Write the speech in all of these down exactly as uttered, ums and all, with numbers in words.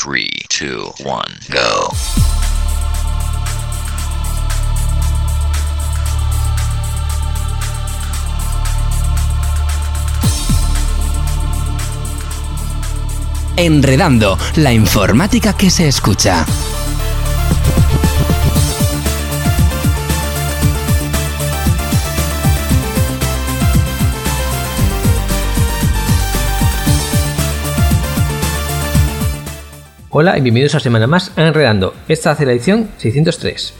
three, two, one, go. Enredando, la informática que se escucha. Hola y bienvenidos a semana más a Enredando. Esta hace la edición seiscientos tres.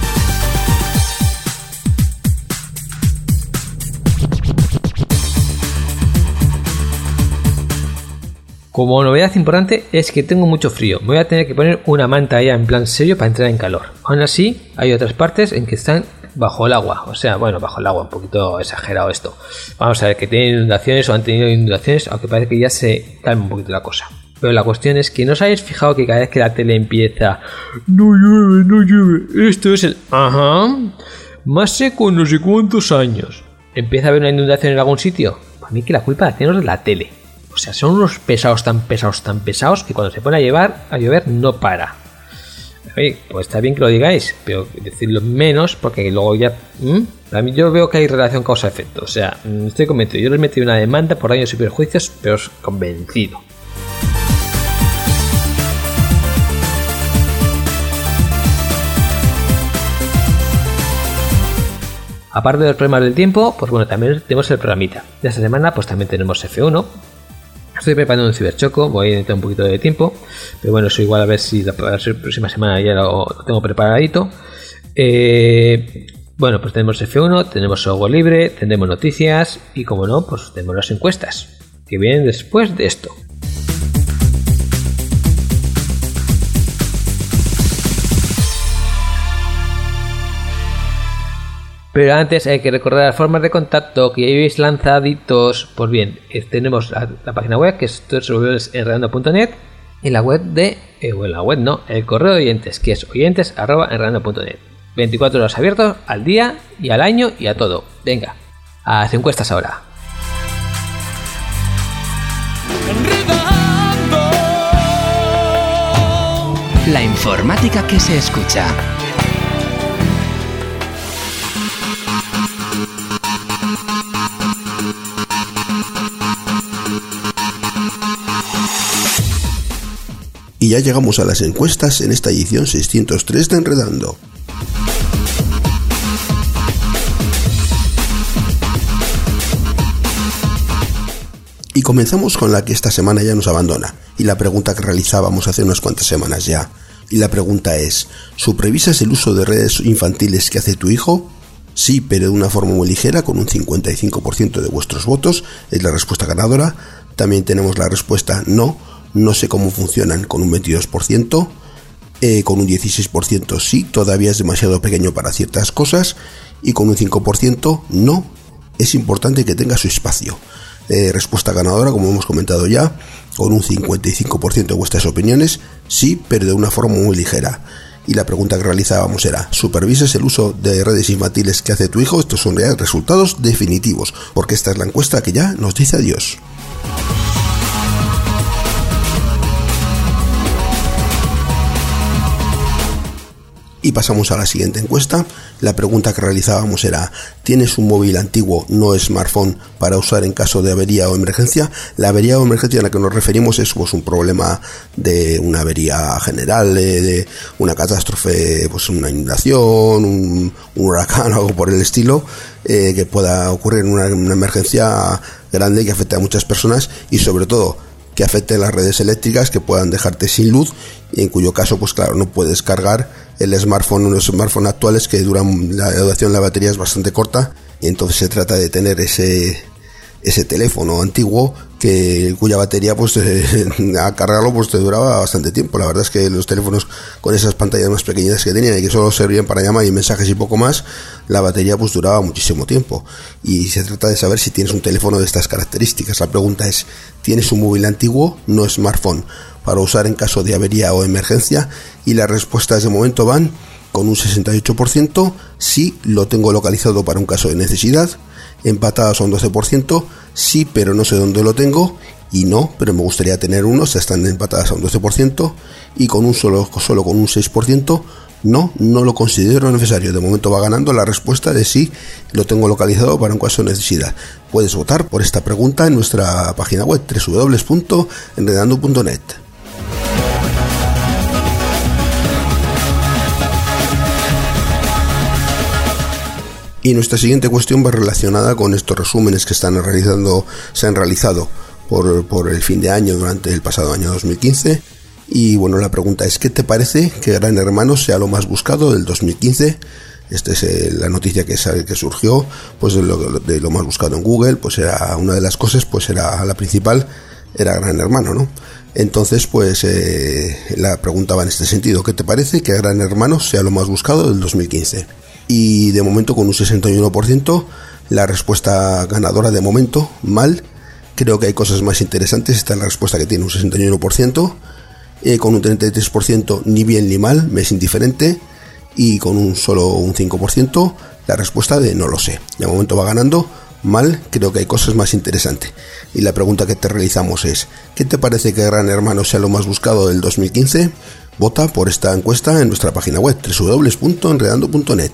Como novedad importante es que tengo mucho frío. Me voy a tener que poner una manta ya en plan serio para entrar en calor. Aún así, hay otras partes en que están bajo el agua. O sea, bueno, bajo el agua, un poquito exagerado esto. Vamos a ver, que tienen inundaciones o han tenido inundaciones, aunque parece que ya se calma un poquito la cosa. Pero la cuestión es que no os habéis fijado que cada vez que la tele empieza no llueve, no llueve, esto es el ajá, más seco en no sé cuántos años. ¿Empieza a haber una inundación en algún sitio? Para mí que la culpa la tenemos de la tele. O sea, son unos pesados tan pesados, tan pesados que cuando se pone a llevar, a llover no para. Oye, pues está bien que lo digáis, pero decirlo menos porque luego ya... ¿Mm? Para mí yo veo que hay relación causa-efecto. O sea, estoy convencido. Yo les metí una demanda por daños y perjuicios, pero os convencido. Aparte de los problemas del tiempo, pues bueno, también tenemos el programita. De esta semana pues también tenemos F uno. Estoy preparando un ciberchoco, voy a necesitar un poquito de tiempo, pero bueno, eso igual a ver si la próxima semana ya lo, lo tengo preparadito. Eh, bueno, pues tenemos F uno, tenemos software libre, tendremos noticias y como no, pues tenemos las encuestas, que vienen después de esto. Pero antes hay que recordar las formas de contacto que ya habéis lanzaditos. Pues bien, tenemos la, la página web que es doble u doble u doble u punto enredando punto net y la web de, eh, o en la web no, el correo de oyentes que es oyentes arroba enredando punto net. veinticuatro horas abiertos al día y al año y a todo. Venga, a las encuestas ahora. Enredando. La informática que se escucha. Y ya llegamos a las encuestas en esta edición seiscientos tres de Enredando. Y comenzamos con la que esta semana ya nos abandona, y la pregunta que realizábamos hace unas cuantas semanas ya. Y la pregunta es, ¿supervisas el uso de redes infantiles que hace tu hijo? Sí, pero de una forma muy ligera, con un cincuenta y cinco por ciento de vuestros votos, es la respuesta ganadora. También tenemos la respuesta no. No sé cómo funcionan con un veintidós por ciento, eh, con un dieciséis por ciento sí, todavía es demasiado pequeño para ciertas cosas, y con un cinco por ciento no, es importante que tenga su espacio. Eh, respuesta ganadora, como hemos comentado ya, con un cincuenta y cinco por ciento de vuestras opiniones, sí, pero de una forma muy ligera. Y la pregunta que realizábamos era, ¿supervisas el uso de redes infantiles que hace tu hijo? Estos son reales resultados definitivos, porque esta es la encuesta que ya nos dice adiós. Y pasamos a la siguiente encuesta. La pregunta que realizábamos era, ¿tienes un móvil antiguo, no smartphone, para usar en caso de avería o emergencia? La avería o emergencia a la que nos referimos es pues, un problema de una avería general, de, de una catástrofe, pues una inundación, un, un huracán o algo por el estilo, eh, que pueda ocurrir en una, una emergencia grande que afecte a muchas personas y sobre todo que afecte las redes eléctricas, que puedan dejarte sin luz, y en cuyo caso, pues claro, no puedes cargar el smartphone, los smartphones actuales que duran, la duración de la batería es bastante corta, y entonces se trata de tener ese ese teléfono antiguo que cuya batería pues eh, a cargarlo pues te duraba bastante tiempo. La verdad es que los teléfonos con esas pantallas más pequeñas que tenían y que solo servían para llamar y mensajes y poco más, la batería pues duraba muchísimo tiempo, y se trata de saber si tienes un teléfono de estas características. La pregunta es, ¿tienes un móvil antiguo, no smartphone, para usar en caso de avería o emergencia? Y las respuestas de momento van con un sesenta y ocho por ciento, sí, lo tengo localizado para un caso de necesidad. Empatadas a un doce por ciento, sí, pero no sé dónde lo tengo. y no, pero me gustaría tener uno, se están empatadas a un doce por ciento, y con un solo, solo con un seis por ciento, no, no lo considero necesario. De momento va ganando la respuesta de sí, lo tengo localizado para un caso de necesidad. Puedes votar por esta pregunta en nuestra página web doble u doble u doble u punto enredando punto net. Y nuestra siguiente cuestión va relacionada con estos resúmenes que están realizando, se han realizado por, por el fin de año durante el pasado año dos mil quince. Y bueno, la pregunta es, ¿qué te parece que Gran Hermano sea lo más buscado del dos mil quince? Esta es eh, la noticia que, que surgió, pues de lo, de lo más buscado en Google, pues era una de las cosas, pues era la principal, era Gran Hermano, ¿no? Entonces, pues eh, la pregunta va en este sentido, ¿qué te parece que Gran Hermano sea lo más buscado del dos mil quince? Y de momento con un sesenta y uno por ciento, la respuesta ganadora de momento, mal. Creo que hay cosas más interesantes, esta es la respuesta que tiene un sesenta y uno por ciento. Eh, con un treinta y tres por ciento ni bien ni mal, me es indiferente, y con un solo un cinco por ciento la respuesta de no lo sé. De momento va ganando mal, creo que hay cosas más interesantes. Y la pregunta que te realizamos es, ¿qué te parece que Gran Hermano sea lo más buscado del dos mil quince? Vota por esta encuesta en nuestra página web doble u doble u doble u punto enredando punto net.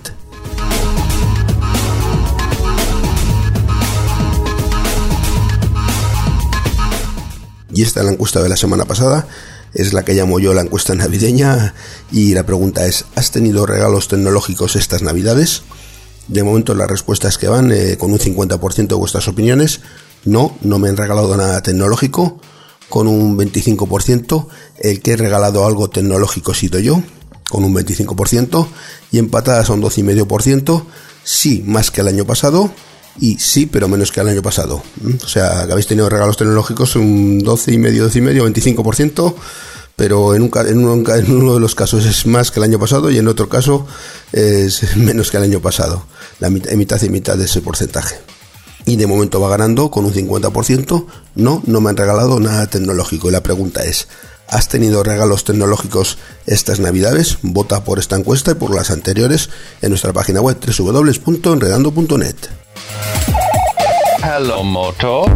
Y esta es la encuesta de la semana pasada, es la que llamo yo la encuesta navideña, y la pregunta es, ¿has tenido regalos tecnológicos estas navidades? De momento las respuestas que van eh, con un cincuenta por ciento de vuestras opiniones, no, no me han regalado nada tecnológico, con un veinticinco por ciento, el que he regalado algo tecnológico he sido yo, con un veinticinco por ciento, y empatadas a un doce coma cinco por ciento, sí, más que el año pasado, y sí, pero menos que el año pasado. O sea, que habéis tenido regalos tecnológicos un doce y medio, doce y medio, veinticinco por ciento, pero en, un, en, uno, en uno de los casos es más que el año pasado y en otro caso es menos que el año pasado. La mitad, mitad y mitad de ese porcentaje. Y de momento va ganando con un cincuenta por ciento. No, no me han regalado nada tecnológico. Y la pregunta es, ¿has tenido regalos tecnológicos estas navidades? Vota por esta encuesta y por las anteriores en nuestra página web doble u doble u doble u punto enredando punto net. Hello, Moto.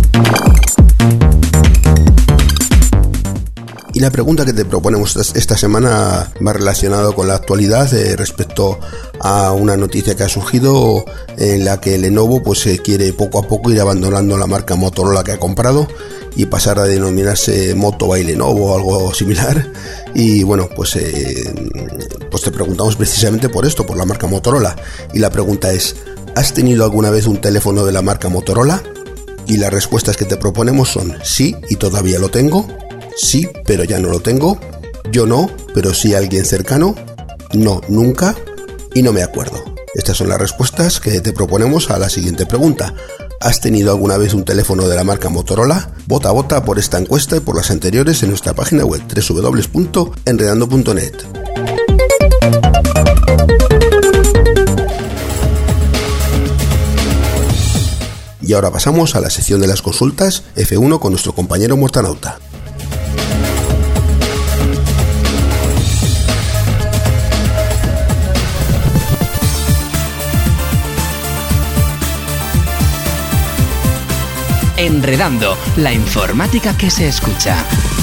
Y la pregunta que te proponemos esta semana va relacionado con la actualidad eh, respecto a una noticia que ha surgido en la que Lenovo pues eh, quiere poco a poco ir abandonando la marca Motorola que ha comprado y pasar a denominarse Moto by Lenovo o algo similar. Y bueno, pues, eh, pues te preguntamos precisamente por esto, por la marca Motorola. Y la pregunta es, ¿has tenido alguna vez un teléfono de la marca Motorola? Y las respuestas que te proponemos son sí y todavía lo tengo, sí pero ya no lo tengo, yo no, pero sí alguien cercano, no, nunca y no me acuerdo. Estas son las respuestas que te proponemos a la siguiente pregunta. ¿Has tenido alguna vez un teléfono de la marca Motorola? Vota, vota por esta encuesta y por las anteriores en nuestra página web doble u doble u doble u punto enredando punto net. Y ahora pasamos a la sección de las consultas F uno con nuestro compañero Mortanauta. Enredando, la informática que se escucha.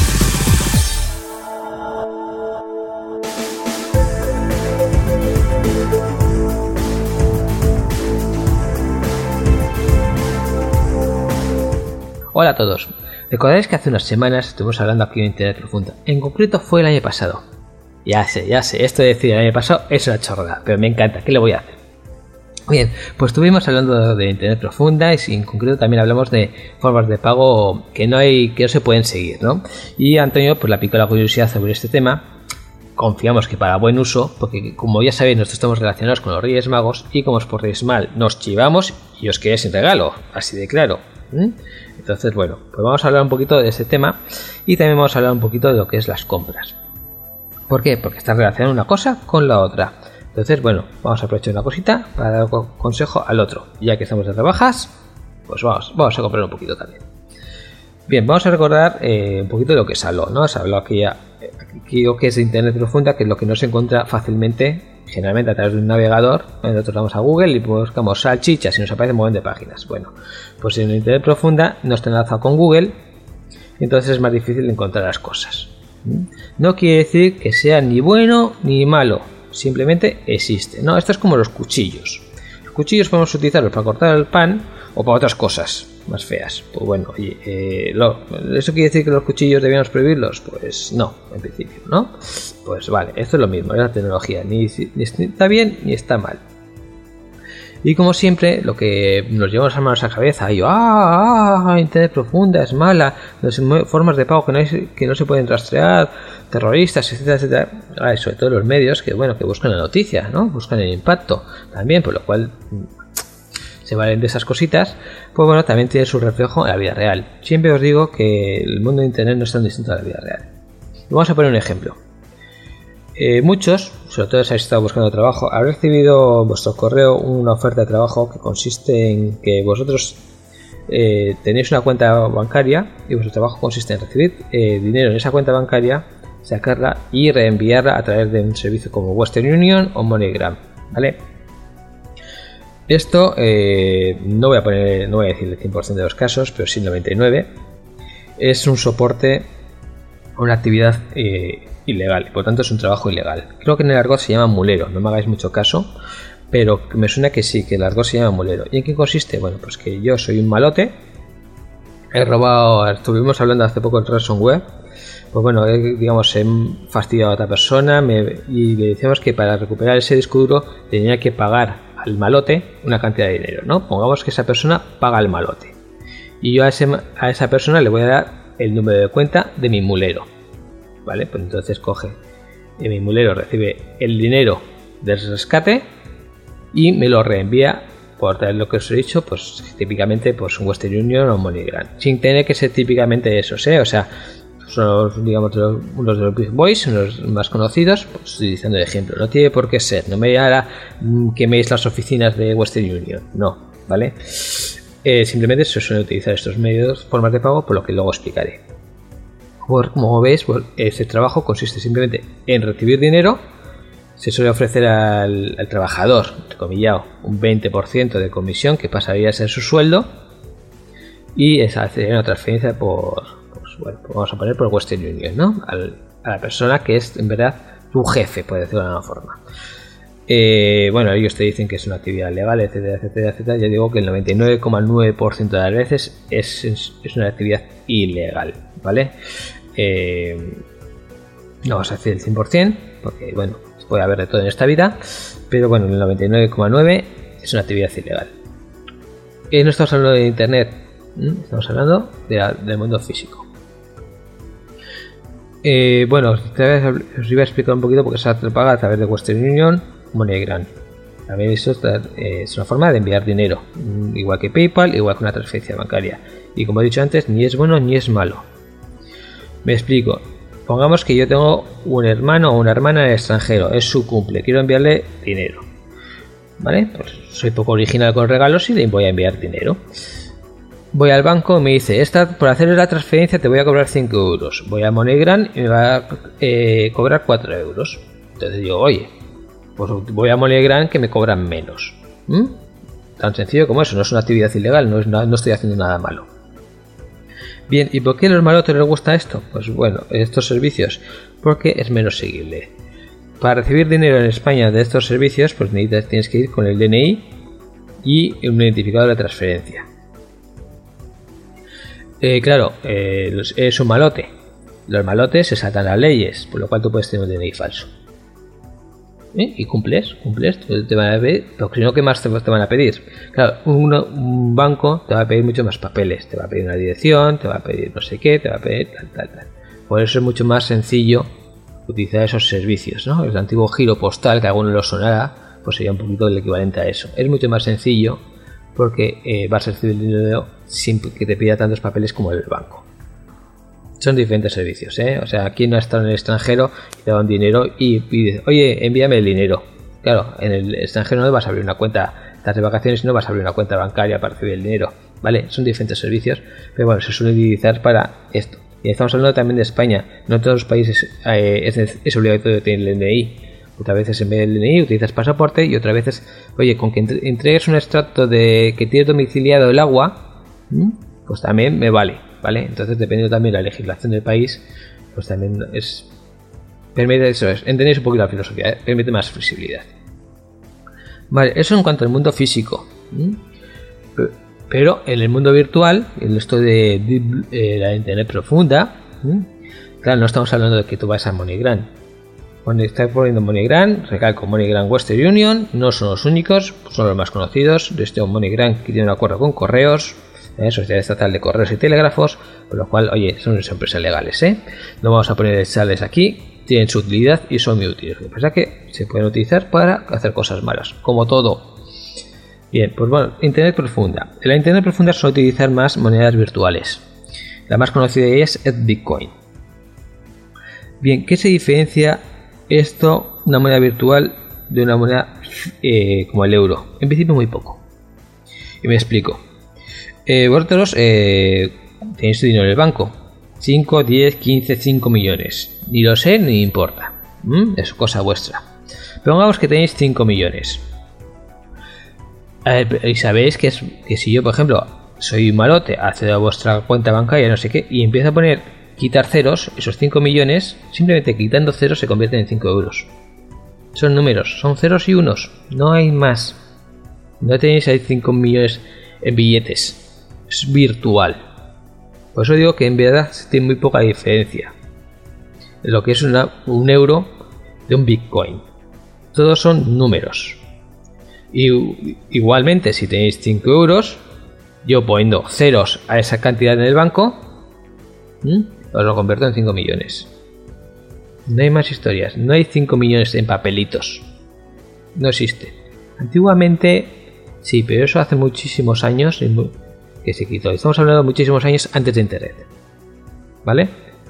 Hola a todos. Recordaréis que hace unas semanas estuvimos hablando aquí de Internet Profunda. En concreto fue el año pasado. Ya sé, ya sé, esto de decir el año pasado es una chorrada, pero me encanta, ¿qué le voy a hacer? Bien, pues estuvimos hablando de Internet Profunda y en concreto también hablamos de formas de pago que no hay, que no se pueden seguir, ¿no? Y Antonio pues le aplicó la curiosidad sobre este tema. Confiamos que para buen uso, porque como ya sabéis nosotros estamos relacionados con los Reyes Magos y como os portéis mal nos chivamos y os quedéis sin regalo, así de claro. ¿eh? Entonces bueno, pues vamos a hablar un poquito de ese tema y también vamos a hablar un poquito de lo que es las compras. ¿Por qué? Porque está relacionada una cosa con la otra. Entonces, bueno, vamos a aprovechar una cosita para dar consejo al otro. Ya que estamos de rebajas, pues vamos, vamos a comprar un poquito también. Bien, vamos a recordar eh, un poquito de lo que se habló, ¿no? Se habló aquí, ya, aquí lo que es Internet Profunda, que es lo que no se encuentra fácilmente, generalmente a través de un navegador. Nosotros vamos a Google y buscamos salchichas y nos aparece un montón de páginas. Bueno, pues en Internet Profunda nos está enlazado con Google entonces es más difícil encontrar las cosas. No quiere decir que sea ni bueno ni malo, simplemente existe. No, esto es como los cuchillos. Los cuchillos podemos utilizarlos para cortar el pan o para otras cosas más feas. Pues bueno, oye, eh, lo, ¿eso quiere decir que los cuchillos debíamos prohibirlos? Pues no, en principio, ¿no? Pues vale, esto es lo mismo, es la tecnología, ni, ni está bien ni está mal. Y como siempre, lo que nos llevamos a manos a la cabeza, y yo, ah, ah, Internet profunda, es mala, formas de pago que no, hay, que no se pueden rastrear, terroristas, etcétera, etcétera. Ah, sobre todo los medios que, bueno, que buscan la noticia, ¿no? Buscan el impacto también, por lo cual se valen de esas cositas. Pues bueno, también tiene su reflejo en la vida real. Siempre os digo que el mundo de Internet no es tan distinto a la vida real. Y vamos a poner un ejemplo. Eh, muchos, sobre todo si habéis estado buscando trabajo, habréis recibido en vuestro correo una oferta de trabajo que consiste en que vosotros eh, tenéis una cuenta bancaria y vuestro trabajo consiste en recibir eh, dinero en esa cuenta bancaria, sacarla y reenviarla a través de un servicio como Western Union o MoneyGram, ¿vale? Esto eh, no voy a poner, no voy a decir el cien por ciento de los casos, pero sí el noventa y nueve por ciento es un soporte a una actividad eh, ilegal, por lo tanto es un trabajo ilegal. Creo que en el argot se llama mulero, no me hagáis mucho caso, pero me suena que sí, que el argot se llama mulero. ¿Y en qué consiste? Bueno, pues que yo soy un malote, he robado, estuvimos hablando hace poco en ransomware, pues bueno, he, digamos, he fastidiado a otra persona me, y le decíamos que para recuperar ese disco duro tenía que pagar al malote una cantidad de dinero, ¿no? Pongamos que esa persona paga al malote y yo a, ese, a esa persona le voy a dar el número de cuenta de mi mulero. Vale, pues entonces coge y mi mulero recibe el dinero del rescate y me lo reenvía por tal lo que os he dicho, pues típicamente pues un Western Union o MoneyGram, sin tener que ser típicamente esos, ¿eh? O sea, son los, digamos, los, unos de los Big Boys, unos más conocidos, pues utilizando de ejemplo, no tiene por qué ser, no me hará que me las oficinas de Western Union, no, ¿vale? Eh, simplemente se suelen utilizar estos medios, formas de pago, por lo que luego explicaré. Como veis, pues, este trabajo consiste simplemente en recibir dinero. Se suele ofrecer al, al trabajador, entrecomillado, un veinte por ciento de comisión que pasaría a ser su sueldo y es hacer una transferencia por, pues, bueno, pues vamos a poner por Western Union, ¿no? Al, a la persona que es en verdad tu jefe, por decirlo de alguna forma. Eh, bueno, ellos te dicen que es una actividad legal, etcétera, etcétera, etcétera. Yo digo que el noventa y nueve coma nueve por ciento de las veces es, es, es una actividad ilegal, ¿vale? Eh, no vas a decir el cien por ciento, porque bueno, puede haber de todo en esta vida, pero bueno, el noventa y nueve coma nueve por ciento es una actividad ilegal. Eh, no estamos hablando de Internet, ¿eh? Estamos hablando de la, del mundo físico. Eh, bueno, os iba a explicar un poquito porque se paga a través de Western Union, MoneyGram. También eso es una forma de enviar dinero, igual que PayPal, igual que una transferencia bancaria. Y como he dicho antes, ni es bueno ni es malo. Me explico. Pongamos que yo tengo un hermano o una hermana en el extranjero, es su cumple, quiero enviarle dinero. ¿Vale? Pues soy poco original con regalos y le voy a enviar dinero. Voy al banco y me dice, esta, por hacer la transferencia te voy a cobrar cinco euros. Voy a MoneyGram y me va a eh, cobrar cuatro euros. Entonces digo, oye, pues voy a MoneyGram que me cobran menos. ¿Mm? Tan sencillo como eso, no es una actividad ilegal, no, es nada, no estoy haciendo nada malo. Bien, ¿y por qué a los malotes les gusta esto? Pues bueno, estos servicios, porque es menos seguible. Para recibir dinero en España de estos servicios, pues necesitas, tienes que ir con el D N I y un identificador de transferencia. Eh, claro, eh, es un malote. Los malotes se saltan las leyes, por lo cual tú puedes tener un D N I falso. ¿Eh? Y cumples, cumples, te van a pedir, pero si no, ¿qué más te, te van a pedir? Claro, un, un banco te va a pedir mucho más papeles, te va a pedir una dirección, te va a pedir no sé qué, te va a pedir tal, tal, tal. Por eso es mucho más sencillo utilizar esos servicios, ¿no? El antiguo giro postal, que a alguno lo sonará, pues sería un poquito el equivalente a eso. Es mucho más sencillo porque eh, vas a recibir el dinero sin que te pida tantos papeles como el banco. Son diferentes servicios, ¿eh? O sea, aquí no ha estado en el extranjero y te dan dinero y pides, oye, envíame el dinero. Claro, en el extranjero no vas a abrir una cuenta, estás de vacaciones y no vas a abrir una cuenta bancaria para recibir el dinero, ¿vale? Son diferentes servicios, pero bueno, se suele utilizar para esto. Y estamos hablando también de España. No en todos los países eh, es, es obligatorio tener el D N I. Otras veces en vez del D N I utilizas pasaporte y otras veces, oye, con que entregues un extracto de que tienes domiciliado el agua, pues también me vale. ¿vale? Entonces, dependiendo también de la legislación del país, pues también es permite eso, es entendéis un poquito la filosofía, ¿eh? Permite más flexibilidad. Vale, eso en cuanto al mundo físico. ¿Mm? Pero en el mundo virtual, en esto de, de, de la internet profunda, ¿Mm? claro, no estamos hablando de que tú vas a MoneyGram. Cuando estás poniendo MoneyGram, recalco, MoneyGram, Western Union, no son los únicos, son los más conocidos. De este MoneyGram que tiene un acuerdo con correos, ¿eh? Sociedad Estatal de Correos y Telégrafos, por lo cual, oye, son empresas legales, ¿eh? No vamos a poner sales aquí. Tienen su utilidad y son muy útiles. Lo que pasa es que se pueden utilizar para hacer cosas malas, como todo. Bien, pues bueno, Internet profunda. En la Internet profunda se suele utilizar más monedas virtuales. La más conocida de ellas es Bitcoin. Bien, ¿qué se diferencia esto, una moneda virtual, de una moneda eh, como el euro? En principio muy poco. Y me explico. Eh, vosotros eh, tenéis su dinero en el banco. cinco, diez, quince, cinco millones. Ni lo sé ni importa. ¿Mm? Es cosa vuestra. Pongamos que tenéis cinco millones. A ver, y sabéis que, es, que si yo, por ejemplo, soy un malote, accedo a vuestra cuenta bancaria, no sé qué, y empiezo a poner, quitar ceros, esos cinco millones, simplemente quitando ceros se convierten en cinco euros. Son números, son ceros y unos. No hay más. No tenéis ahí cinco millones en billetes. Es virtual. Por eso digo que en verdad tiene muy poca diferencia de lo que es una, un euro de un Bitcoin. Todos son números. Y igualmente, si tenéis cinco euros, yo poniendo ceros a esa cantidad en el banco, ¿m? os lo convierto en cinco millones. No hay más historias. No hay cinco millones en papelitos. No existe. Antiguamente, sí, pero eso hace muchísimos años que se quitó. Estamos hablando de muchísimos años antes de Internet. ¿Vale?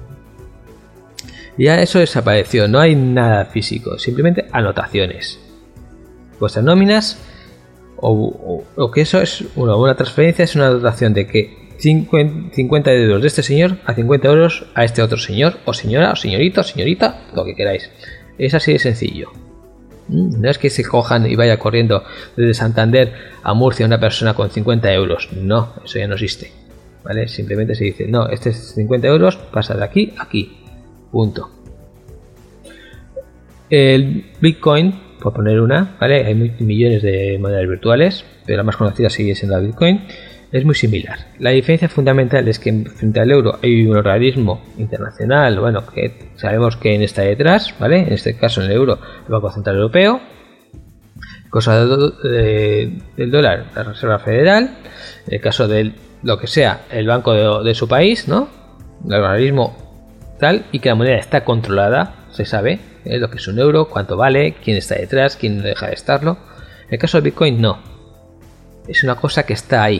Ya eso desapareció. No hay nada físico. Simplemente anotaciones. Vuestras nóminas o, o, o que eso es una, una transferencia, es una dotación de que cincuenta euros de este señor a cincuenta euros a este otro señor o señora o señorito o señorita, lo que queráis. Es así de sencillo. No es que se cojan y vaya corriendo desde Santander a Murcia una persona con cincuenta euros. No, eso ya no existe. ¿Vale? Simplemente se dice, no, este es cincuenta euros, pasa de aquí a aquí. Punto. El Bitcoin, por poner una, ¿vale? Hay millones de monedas virtuales, pero la más conocida sigue siendo la Bitcoin. Es muy similar. La diferencia fundamental es que frente al euro hay un organismo internacional, bueno, que sabemos que está detrás, ¿vale? En este caso, en el euro, el Banco Central Europeo. Cosa de, de, del dólar, la Reserva Federal. En el caso de lo que sea, el banco de, de su país, ¿no? El organismo tal, y que la moneda está controlada, se sabe, ¿eh? Lo que es un euro, cuánto vale, quién está detrás, quién no deja de estarlo. En el caso del Bitcoin, no. Es una cosa que está ahí.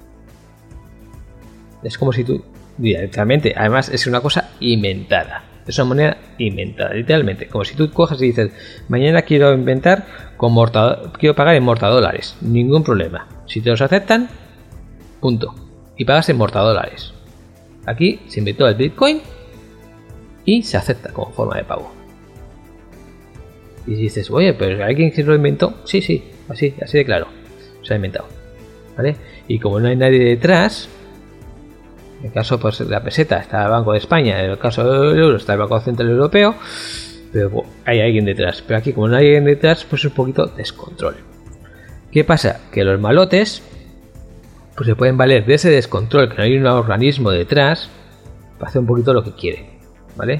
Es como si tú, directamente, además es una cosa inventada. Es una moneda inventada, literalmente. Como si tú coges y dices, mañana quiero inventar con morta, quiero pagar en mortadólares. Ningún problema. Si te los aceptan, punto. Y pagas en mortadólares. Aquí se inventó el Bitcoin y se acepta como forma de pago. Y dices, oye, pero ¿alguien que lo inventó? Sí, sí, así, así de claro. Se ha inventado. ¿Vale? Y como no hay nadie detrás, en el caso pues, de la peseta está el Banco de España, en el caso del euro está el Banco Central Europeo, pero bueno, hay alguien detrás. Pero aquí, como no hay alguien detrás, pues es un poquito descontrol. ¿Qué pasa? Que los malotes pues se pueden valer de ese descontrol, que no hay un organismo detrás, para hacer un poquito lo que quieren, ¿vale?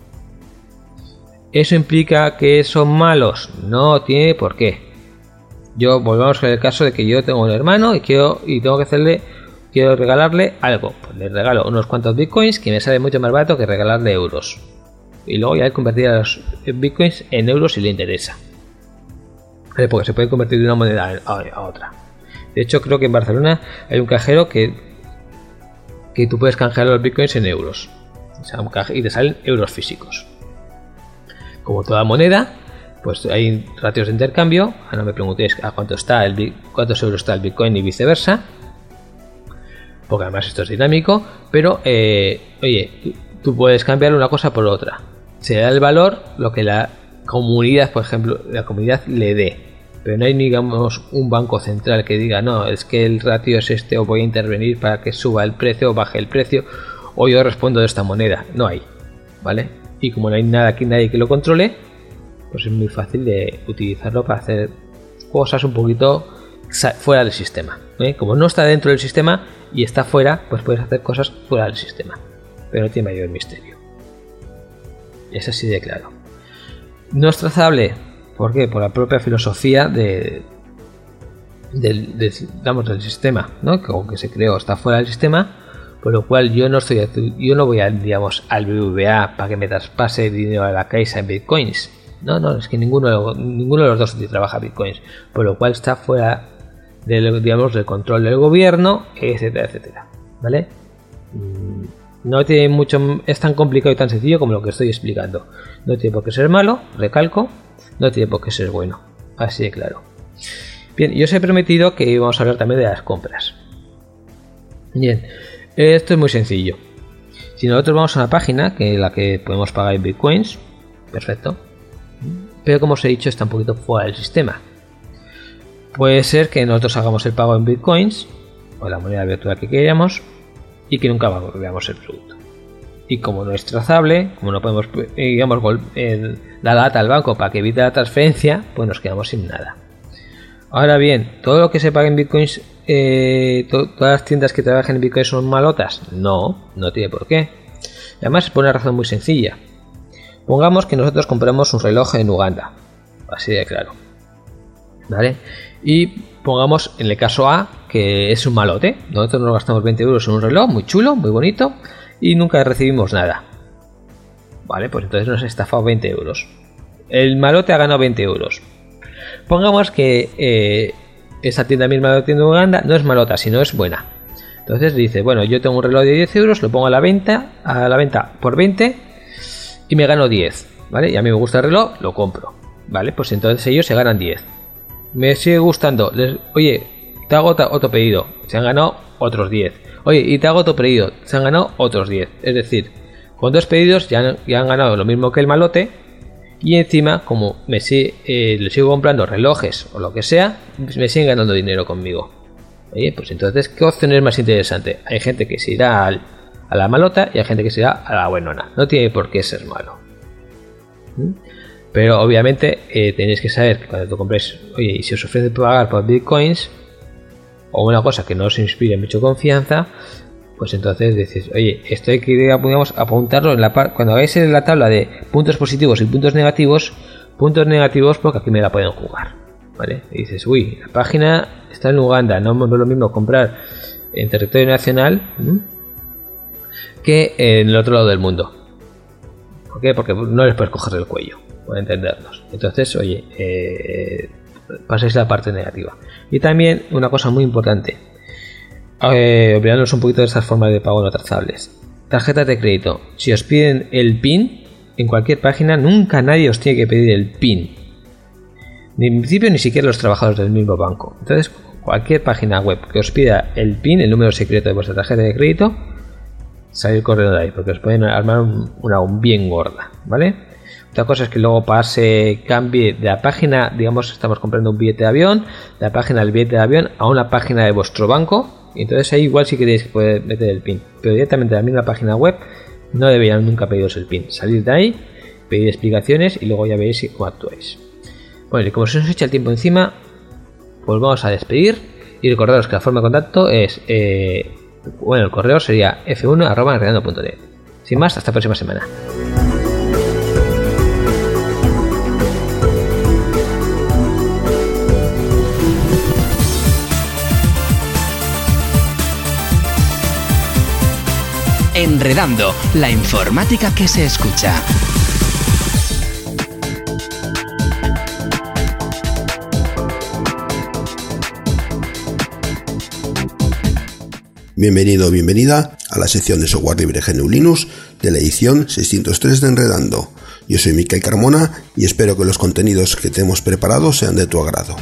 ¿Eso implica que son malos? No tiene por qué. Yo, volvamos con el caso de que yo tengo un hermano y quiero y tengo que hacerle, quiero regalarle algo. Pues le regalo unos cuantos bitcoins que me sale mucho más barato que regalarle euros. Y luego ya he convertido a los bitcoins en euros si le interesa. ¿Vale? Porque se puede convertir de una moneda a, a otra. De hecho, creo que en Barcelona hay un cajero que, que tú puedes canjear los bitcoins en euros. O sea, un caje, y te salen euros físicos. Como toda moneda, pues hay ratios de intercambio. Ahora no me preguntéis a cuánto está el cuántos euros está el bitcoin y viceversa. Porque además esto es dinámico. Pero, eh, oye, tú puedes cambiar una cosa por otra. Se da el valor lo que la comunidad, por ejemplo, la comunidad le dé. pero no hay, digamos, un banco central que diga, no, es que el ratio es este, o voy a intervenir para que suba el precio o baje el precio, o yo respondo de esta moneda. No hay, ¿vale? Y como no hay nada aquí, nadie que lo controle, pues es muy fácil de utilizarlo para hacer cosas un poquito fuera del sistema, ¿eh? Como no está dentro del sistema y está fuera, pues puedes hacer cosas fuera del sistema, pero no tiene mayor misterio. Es así de claro. No es trazable, ¿por qué? Por la propia filosofía de, del, de, digamos, del sistema, ¿no? Que aunque se creó está fuera del sistema, por lo cual yo no estoy, yo no voy a, digamos, al B B V A para que me traspase dinero a la Caixa en bitcoins. No, no, es que ninguno, ninguno de los dos trabaja bitcoins, por lo cual está fuera del, digamos, del control del gobierno, etcétera, etcétera, ¿vale? No tiene mucho, es tan complicado y tan sencillo como lo que estoy explicando. No tiene por qué ser malo, recalco, no tiene por qué ser bueno, así de claro. Bien, yo os he prometido que íbamos a hablar también de las compras. Bien, esto es muy sencillo. Si nosotros vamos a una página que es la que podemos pagar en bitcoins, perfecto. Pero como os he dicho, está un poquito fuera del sistema. Puede ser que nosotros hagamos el pago en bitcoins o la moneda virtual que queramos y que nunca veamos el producto. Y como no es trazable, como no podemos, digamos, dar la data al banco para que evite la transferencia, pues nos quedamos sin nada. Ahora bien, ¿todo lo que se paga en bitcoins, eh, to todas las tiendas que trabajan en bitcoins son malotas? No, no tiene por qué. Además, es por una razón muy sencilla. Pongamos que nosotros compramos un reloj en Uganda, así de claro, ¿vale? Y pongamos en el caso A que es un malote. Nosotros nos gastamos veinte euros en un reloj muy chulo, muy bonito, y nunca recibimos nada. Vale, pues entonces nos ha estafado veinte euros. El malote ha ganado veinte euros. Pongamos que eh, esa tienda misma de tienda de Uganda no es malota, sino es buena. Entonces dice, bueno, yo tengo un reloj de diez euros, lo pongo a la venta, a la venta por veinte y me gano diez, ¿vale? Y a mí me gusta el reloj, lo compro, ¿vale? Pues entonces ellos se ganan diez. Me sigue gustando, les, oye, te hago otro pedido, se han ganado otros diez. Oye, y te hago otro pedido, se han ganado otros diez. Es decir, con dos pedidos ya han, ya han ganado lo mismo que el malote. Y encima, como me sigue, eh, le sigo comprando relojes o lo que sea, me siguen ganando dinero conmigo. Oye, pues entonces, ¿qué opción es más interesante? Hay gente que se irá al, a la malota y hay gente que se irá a la buenona. No tiene por qué ser malo. ¿Mm? Pero obviamente eh, tenéis que saber que cuando te compréis, oye, y si os ofrece pagar por bitcoins o una cosa que no os inspire mucho confianza, pues entonces dices, oye, esto hay que, digamos, apuntarlo en la par cuando hagáis en la tabla de puntos positivos y puntos negativos, puntos negativos porque aquí me la pueden jugar, ¿vale? Y dices, uy, la página está en Uganda, no, no es lo mismo comprar en territorio nacional ¿m? que en el otro lado del mundo. ¿Por qué? Porque no les puedes coger el cuello, por entendernos. Entonces, oye, eh, pasáis la parte negativa. Y también una cosa muy importante, eh, olvidándonos un poquito de estas formas de pago no trazables. Tarjetas de crédito. Si os piden el PIN en cualquier página, nunca nadie os tiene que pedir el PIN. Ni en principio ni siquiera los trabajadores del mismo banco. Entonces, cualquier página web que os pida el PIN, el número secreto de vuestra tarjeta de crédito, salir corriendo de ahí, porque os pueden armar un, una un bien gorda, ¿vale? Otra cosa es que luego pase, cambie de la página, digamos, estamos comprando un billete de avión, de la página del billete de avión a una página de vuestro banco, y entonces ahí igual sí queréis poder meter el PIN, pero directamente de la misma página web no deberían nunca pediros el PIN. Salir de ahí, pedir explicaciones y luego ya veréis cómo actuáis. Bueno, y como se nos echa el tiempo encima, pues vamos a despedir y recordaros que la forma de contacto es, eh, bueno, el correo sería f uno arroba enredando punto net. Sin más, hasta la próxima semana. Enredando, la informática que se escucha. Bienvenido o bienvenida a la sección de software libre G N U Linux de la edición seiscientos tres de Enredando. Yo soy Miquel Carmona y espero que los contenidos que te hemos preparado sean de tu agrado.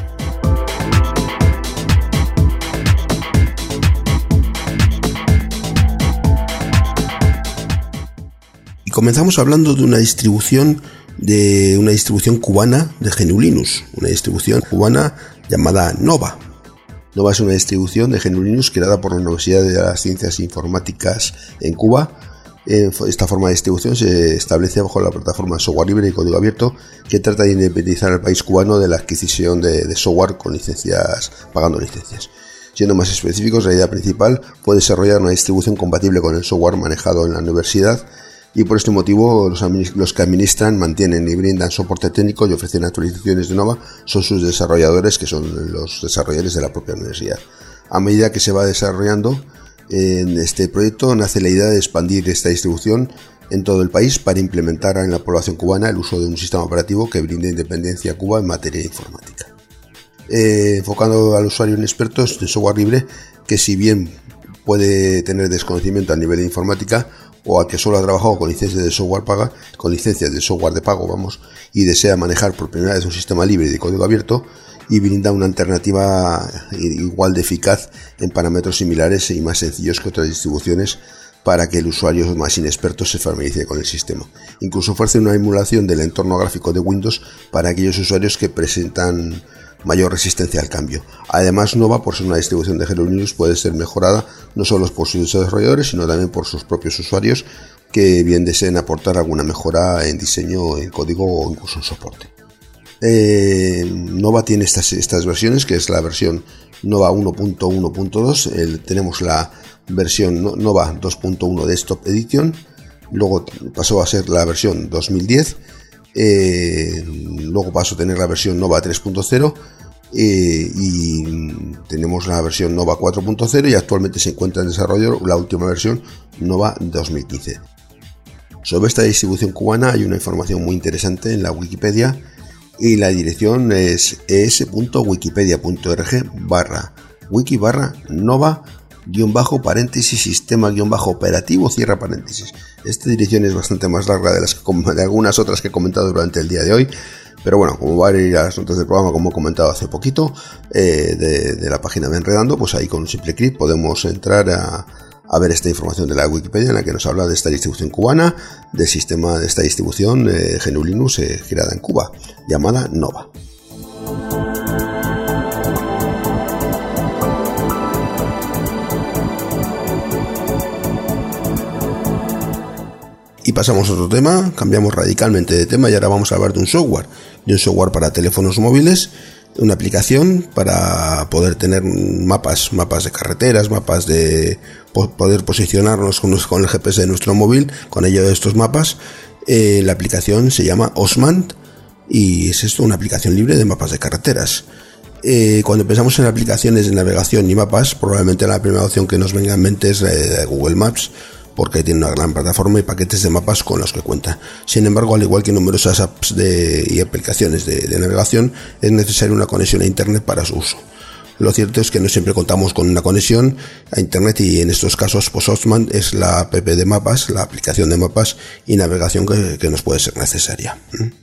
Y comenzamos hablando de una distribución de una distribución cubana de G N U Linux, una distribución cubana llamada Nova. Nova es una distribución de G N U Linux creada por la Universidad de las Ciencias Informáticas en Cuba. Esta forma de distribución se establece bajo la plataforma de software libre y código abierto, que trata de independizar al país cubano de la adquisición de, de software con licencias, pagando licencias. Siendo más específicos, la idea principal fue desarrollar una distribución compatible con el software manejado en la universidad, y por este motivo los, los que administran, mantienen y brindan soporte técnico y ofrecen actualizaciones de Nova son sus desarrolladores, que son los desarrolladores de la propia universidad. A medida que se va desarrollando en este proyecto, nace la idea de expandir esta distribución en todo el país para implementar en la población cubana el uso de un sistema operativo que brinde independencia a Cuba en materia informática. Eh, enfocando al usuario inexperto en software libre, que si bien puede tener desconocimiento a nivel de informática, o al que solo ha trabajado con licencias de software paga, con licencias de software de pago, vamos, y desea manejar por primera vez un sistema libre de código abierto, y brinda una alternativa igual de eficaz en parámetros similares y más sencillos que otras distribuciones para que el usuario más inexperto se familiarice con el sistema. Incluso ofrece una emulación del entorno gráfico de Windows para aquellos usuarios que presentan mayor resistencia al cambio. Además, Nova, por ser una distribución de G N U Linux, puede ser mejorada no solo por sus desarrolladores, sino también por sus propios usuarios que bien deseen aportar alguna mejora en diseño, en código o incluso en soporte. Eh, Nova tiene estas, estas versiones, que es la versión Nova uno punto uno punto dos, el, tenemos la versión Nova dos punto uno Desktop Edition, luego pasó a ser la versión dos mil diez, eh, luego pasó a tener la versión Nova tres punto cero, eh, y tenemos la versión Nova cuatro punto cero, y actualmente se encuentra en desarrollo la última versión Nova dos mil quince. Sobre esta distribución cubana hay una información muy interesante en la Wikipedia, y la dirección es es.wikipedia.org barra wiki barra nova guión bajo paréntesis sistema guión bajo operativo cierra paréntesis. Esta dirección es bastante más larga de, las que, de algunas otras que he comentado durante el día de hoy, pero bueno, como va a ir a las notas del programa, como he comentado hace poquito, eh, de, de la página de Enredando, pues ahí con un simple clic podemos entrar a a ver esta información de la Wikipedia, en la que nos habla de esta distribución cubana, del sistema de esta distribución eh, G N U Linux eh, creada en Cuba, llamada Nova. Y pasamos a otro tema, cambiamos radicalmente de tema y ahora vamos a hablar de un software, de un software para teléfonos móviles, una aplicación para poder tener mapas, mapas de carreteras, mapas de poder posicionarnos con, con el G P S de nuestro móvil, con ello de estos mapas. Eh, la aplicación se llama Osmand y es esto, una aplicación libre de mapas de carreteras. Eh, cuando pensamos en aplicaciones de navegación y mapas, probablemente la primera opción que nos venga en mente es la de Google Maps, porque tiene una gran plataforma y paquetes de mapas con los que cuenta. Sin embargo, al igual que numerosas apps de, y aplicaciones de, de navegación, es necesaria una conexión a Internet para su uso. Lo cierto es que no siempre contamos con una conexión a Internet, y en estos casos pues Osmand es la app de mapas, la aplicación de mapas y navegación que, que nos puede ser necesaria.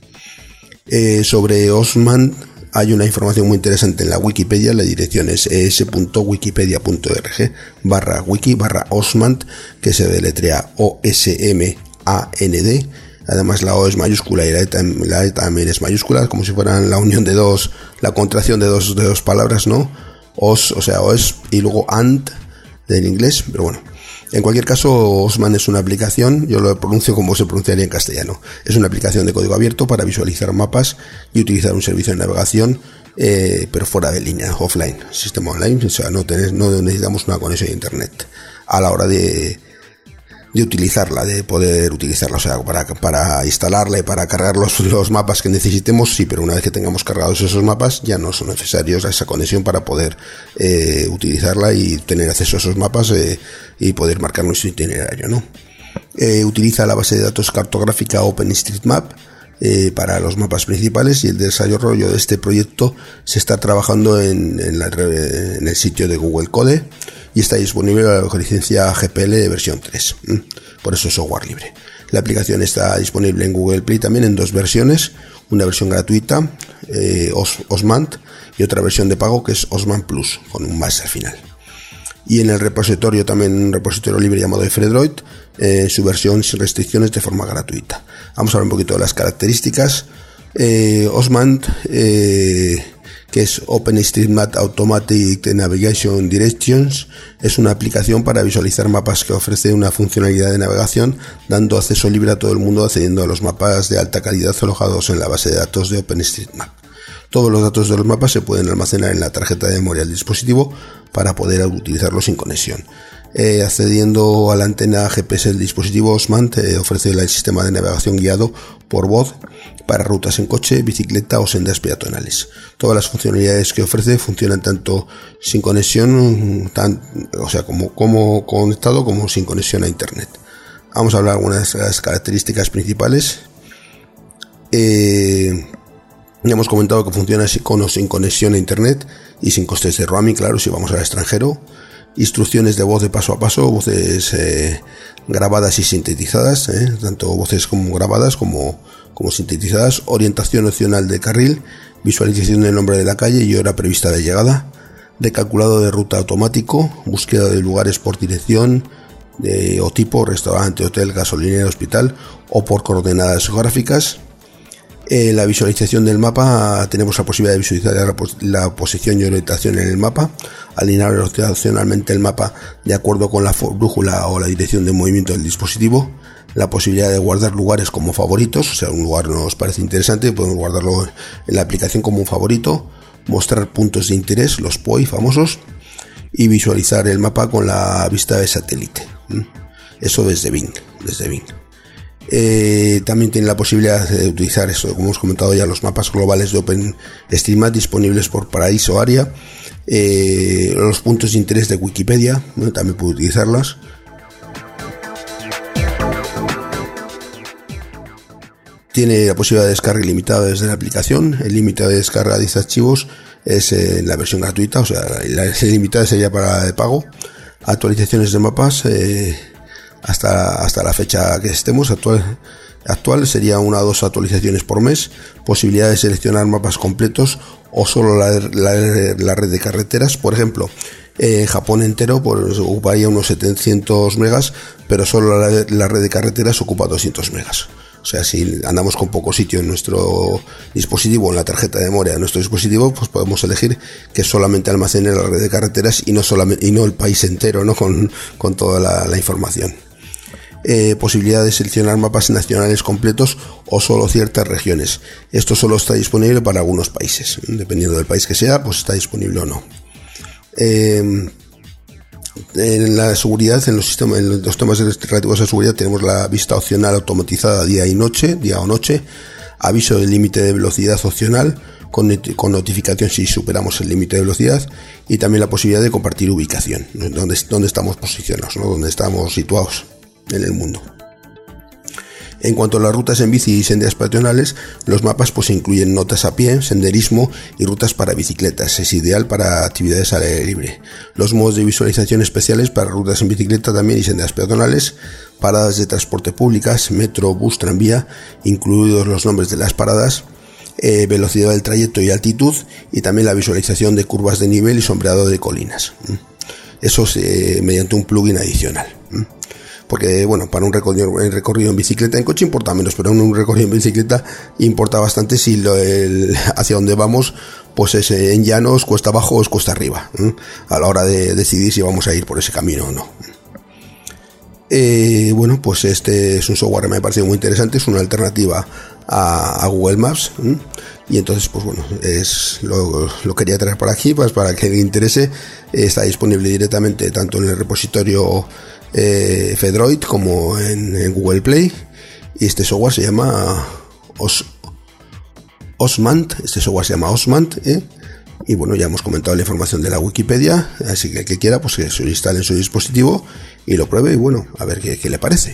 Eh, sobre Osmand hay una información muy interesante en la Wikipedia. La dirección es es.wikipedia.org barra wiki barra Osmand, que se deletrea O S M A N D. Además la O es mayúscula y la E, la E también es mayúscula, como si fueran la unión de dos, la contracción de dos, de dos palabras, ¿no? Os, o sea, os y luego and del inglés, pero bueno. En cualquier caso, Osmand es una aplicación, yo lo pronuncio como se pronunciaría en castellano. Es una aplicación de código abierto para visualizar mapas y utilizar un servicio de navegación, eh, pero fuera de línea, offline, sistema online, o sea, no, tenés, no necesitamos una conexión a Internet a la hora de, de utilizarla, de poder utilizarla, o sea, para, para instalarla y para cargar los, los mapas que necesitemos, sí, pero una vez que tengamos cargados esos mapas, ya no son necesarios esa conexión para poder eh, utilizarla y tener acceso a esos mapas eh, y poder marcar nuestro itinerario, ¿no? Eh, utiliza la base de datos cartográfica OpenStreetMap eh, para los mapas principales, y el desarrollo de este proyecto se está trabajando en, en, la, en el sitio de Google Code, y está disponible la licencia G P L de versión tres, por eso es software libre. La aplicación está disponible en Google Play también en dos versiones, una versión gratuita, eh, Os, Osmand, y otra versión de pago que es Osmand Plus, con un más al final. y en el repositorio, también un repositorio libre llamado F-Droid, eh, su versión sin restricciones de forma gratuita. Vamos a hablar un poquito de las características. eh, Osmand, eh, que es OpenStreetMap Automatic Navigation Directions, es una aplicación para visualizar mapas que ofrece una funcionalidad de navegación, dando acceso libre a todo el mundo, accediendo a los mapas de alta calidad alojados en la base de datos de OpenStreetMap. Todos los datos de los mapas se pueden almacenar en la tarjeta de memoria del dispositivo para poder utilizarlos sin conexión. Eh, accediendo a la antena G P S del dispositivo, Osmand eh, ofrece el sistema de navegación guiado por voz para rutas en coche, bicicleta o sendas peatonales. Todas las funcionalidades que ofrece funcionan tanto sin conexión, tan, o sea, como, como conectado como sin conexión a internet. Vamos a hablar de algunas de las características principales. Eh, ya hemos comentado que funciona así con o sin conexión a internet y sin costes de roaming, claro, si vamos al extranjero. Instrucciones de voz de paso a paso, voces eh, grabadas y sintetizadas, eh, tanto voces como grabadas como, como sintetizadas. Orientación opcional de carril, visualización del nombre de la calle y hora prevista de llegada. Recalculado de ruta automático, búsqueda de lugares por dirección de, o tipo, restaurante, hotel, gasolinera, hospital o por coordenadas geográficas. Eh, la visualización del mapa, tenemos la posibilidad de visualizar la, la posición y orientación en el mapa, alinear opcionalmente el mapa de acuerdo con la brújula o la dirección de movimiento del dispositivo, la posibilidad de guardar lugares como favoritos, o sea, un lugar nos parece interesante, podemos guardarlo en la aplicación como un favorito, mostrar puntos de interés, los P O I famosos, y visualizar el mapa con la vista de satélite. Eso desde Bing, desde Bing. Eh, también tiene la posibilidad de utilizar eso, como hemos comentado ya, los mapas globales de OpenStreetMap disponibles por país o área, eh, los puntos de interés de Wikipedia, ¿no? También puede utilizarlas. Tiene la posibilidad de descarga ilimitada desde la aplicación. El límite de descarga de diez archivos es en la versión gratuita, o sea, la ilimitada sería para de pago. Actualizaciones de mapas, eh, hasta, hasta la fecha que estemos actual, actual sería una o dos actualizaciones por mes, posibilidad de seleccionar mapas completos o solo la, la, la red de carreteras. Por ejemplo, eh, Japón entero pues, ocuparía unos setecientos megas, pero solo la, la red de carreteras ocupa doscientos megas. O sea, si andamos con poco sitio en nuestro dispositivo, en la tarjeta de memoria de nuestro dispositivo, pues podemos elegir que solamente almacene la red de carreteras y no solamente y no el país entero, ¿no? Con, con toda la, la información. Eh, posibilidad de seleccionar mapas nacionales completos o solo ciertas regiones. Esto solo está disponible para algunos países, dependiendo del país que sea, pues está disponible o no. Eh, en la seguridad, en los sistemas, en los temas relativos a seguridad, tenemos la vista opcional automatizada día y noche, día o noche, aviso del límite de velocidad opcional con, con notificación si superamos el límite de velocidad, y también la posibilidad de compartir ubicación, donde, donde estamos posicionados, ¿no? Donde estamos situados en el mundo. En cuanto a las rutas en bici y sendas peatonales, los mapas pues incluyen notas a pie, senderismo y rutas para bicicletas. Es ideal para actividades al aire libre. Los modos de visualización especiales para rutas en bicicleta también y sendas peatonales, paradas de transporte públicas, metro, bus, tranvía, incluidos los nombres de las paradas, eh, velocidad del trayecto y altitud, y también la visualización de curvas de nivel y sombreado de colinas. Eso es eh, mediante un plugin adicional. Porque, bueno, para un recorrido, un recorrido en bicicleta, en coche importa menos, pero en un recorrido en bicicleta importa bastante si lo, el, hacia donde vamos, pues es en llanos, cuesta abajo o es cuesta arriba, ¿eh? A la hora de decidir si vamos a ir por ese camino o no. Eh, bueno, pues este es un software que me ha parecido muy interesante, es una alternativa a, a Google Maps, ¿eh? Y entonces, pues bueno, es lo, lo quería traer por aquí, pues para que le interese. Está disponible directamente tanto en el repositorio Eh, F-Droid como en, en Google Play, y este software se llama Os, Osmand, este software se llama Osmand, ¿eh? Y bueno, ya hemos comentado la información de la Wikipedia, así que el que quiera pues que se lo instale en su dispositivo y lo pruebe y bueno, a ver qué, qué le parece.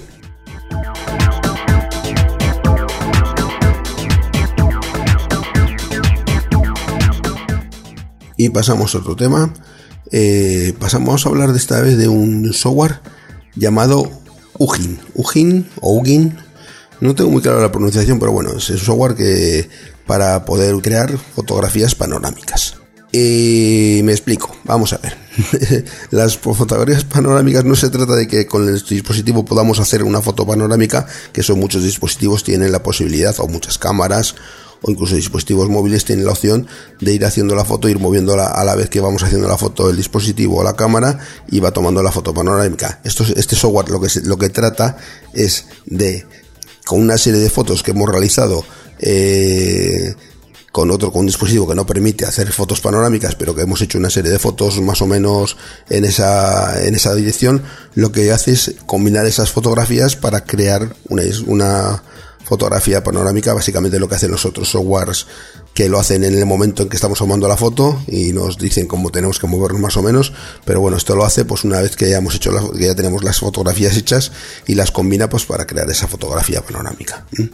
Y pasamos a otro tema. Eh, pasamos a hablar de esta vez de un software llamado Hugin, Hugin o Hugin, no tengo muy clara la pronunciación, pero bueno, es un software que para poder crear fotografías panorámicas. Y me explico, vamos a ver. Las fotografías panorámicas no se trata de que con el dispositivo podamos hacer una foto panorámica, que son muchos dispositivos tienen la posibilidad, o muchas cámaras, o incluso dispositivos móviles tienen la opción de ir haciendo la foto, ir moviéndola a la vez que vamos haciendo la foto del dispositivo o la cámara, y va tomando la foto panorámica. Esto, este software lo que, lo que trata es de, con una serie de fotos que hemos realizado, eh, con otro, con un dispositivo que no permite hacer fotos panorámicas, pero que hemos hecho una serie de fotos más o menos en esa, en esa dirección, lo que hace es combinar esas fotografías para crear una, una fotografía panorámica. Básicamente lo que hacen los otros softwares, que lo hacen en el momento en que estamos tomando la foto y nos dicen cómo tenemos que movernos más o menos, pero bueno, esto lo hace pues una vez que ya hemos hecho la, que ya tenemos las fotografías hechas, y las combina pues para crear esa fotografía panorámica. ¿Mm?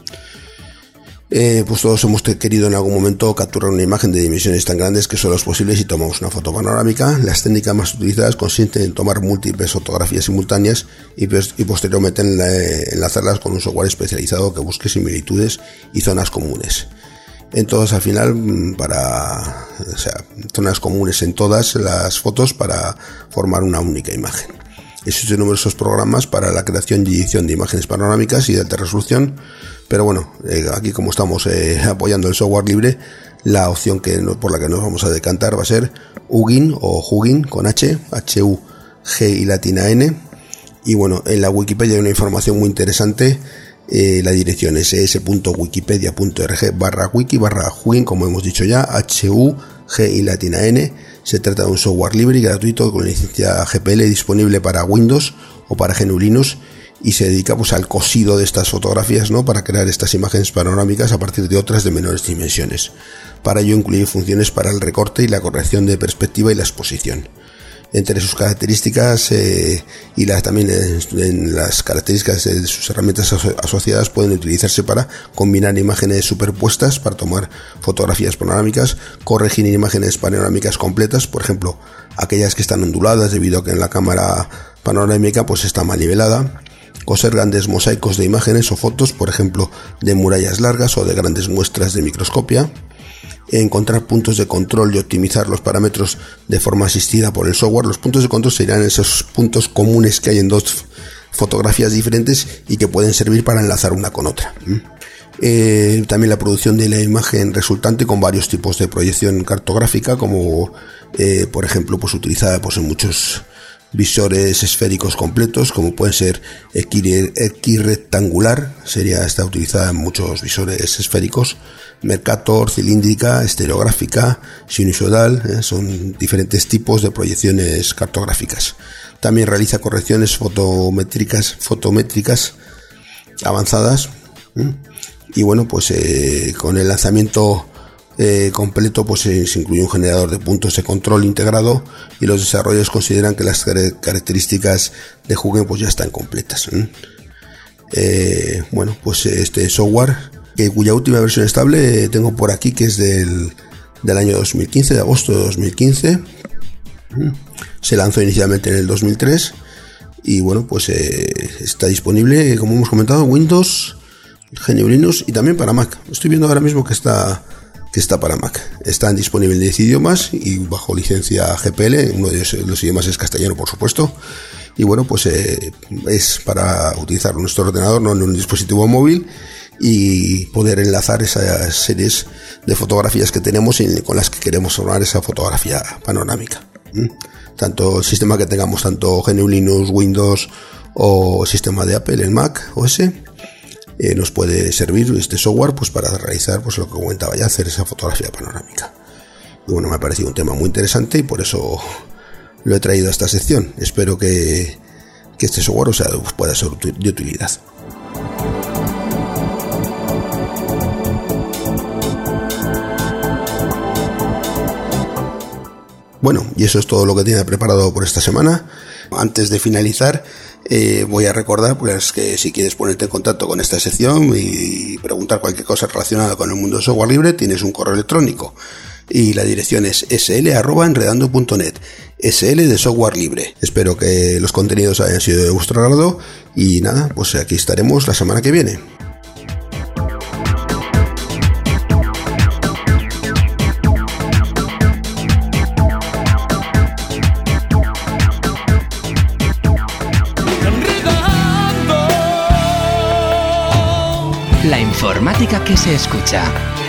Eh, pues todos hemos querido en algún momento capturar una imagen de dimensiones tan grandes que solo es posible si tomamos una foto panorámica. Las técnicas más utilizadas consisten en tomar múltiples fotografías simultáneas y, pues, y posteriormente enlazarlas con un software especializado que busque similitudes y zonas comunes. En todas, al final, para, o sea, zonas comunes en todas las fotos para formar una única imagen. Existen numerosos programas para la creación y edición de imágenes panorámicas y de alta resolución, pero bueno, eh, aquí como estamos eh, apoyando el software libre, la opción que no, por la que nos vamos a decantar va a ser Hugin o Hugin con H, H U G y latina N. Y bueno, en la Wikipedia hay una información muy interesante. Eh, la dirección es es.wikipedia.org barra wiki barra Hugin, como hemos dicho ya, H U G y latina N. Se trata de un software libre y gratuito con licencia G P L disponible para Windows o para G N U Linux, y se dedica pues al cosido de estas fotografías, ¿no?, para crear estas imágenes panorámicas a partir de otras de menores dimensiones. Para ello incluye funciones para el recorte y la corrección de perspectiva y la exposición. Entre sus características eh, y las, también en, en las características de sus herramientas aso asociadas pueden utilizarse para combinar imágenes superpuestas para tomar fotografías panorámicas, corregir imágenes panorámicas completas, por ejemplo aquellas que están onduladas debido a que en la cámara panorámica pues está mal nivelada, coser grandes mosaicos de imágenes o fotos, por ejemplo de murallas largas o de grandes muestras de microscopia, encontrar puntos de control y optimizar los parámetros de forma asistida por el software. Los puntos de control serían esos puntos comunes que hay en dos fotografías diferentes y que pueden servir para enlazar una con otra. Eh, también la producción de la imagen resultante con varios tipos de proyección cartográfica, como eh, por ejemplo pues utilizada pues en muchos visores esféricos completos, como pueden ser equirrectangular, sería esta utilizada en muchos visores esféricos, Mercator, cilíndrica, estereográfica, sinusoidal, ¿eh? Son diferentes tipos de proyecciones cartográficas. También realiza correcciones fotométricas, fotométricas avanzadas, ¿eh? Y bueno, pues eh, con el lanzamiento eh, completo pues eh, se incluye un generador de puntos de control integrado, y los desarrolladores consideran que las características de Hugin pues ya están completas, ¿eh? Eh, bueno, pues este software, que cuya última versión estable eh, tengo por aquí, que es del, del año dos mil quince, de agosto de dos mil quince. Se lanzó inicialmente en el dos mil tres y bueno, pues eh, está disponible, como hemos comentado, Windows, G N U Linux y también para Mac. Estoy viendo ahora mismo que está que está para Mac. Están disponibles en diez idiomas y bajo licencia G P L. Uno de ellos, los idiomas es castellano, por supuesto. Y bueno, pues eh, es para utilizar nuestro ordenador, no en un dispositivo móvil, y poder enlazar esas series de fotografías que tenemos y con las que queremos formar esa fotografía panorámica. ¿Mm? Tanto el sistema que tengamos, tanto G N U Linux, Windows o sistema de Apple, el Mac O S, eh, nos puede servir este software pues para realizar pues lo que comentaba ya, hacer esa fotografía panorámica. Y bueno, me ha parecido un tema muy interesante y por eso lo he traído a esta sección. Espero que, que este software o sea, pueda ser de utilidad. Bueno, y eso es todo lo que tiene preparado por esta semana. Antes de finalizar, eh, voy a recordar pues, que si quieres ponerte en contacto con esta sección y preguntar cualquier cosa relacionada con el mundo del software libre, tienes un correo electrónico y la dirección es sl arroba enredando punto net, sl de software libre. Espero que los contenidos hayan sido de vuestro agrado y nada, pues aquí estaremos la semana que viene. informática que se escucha.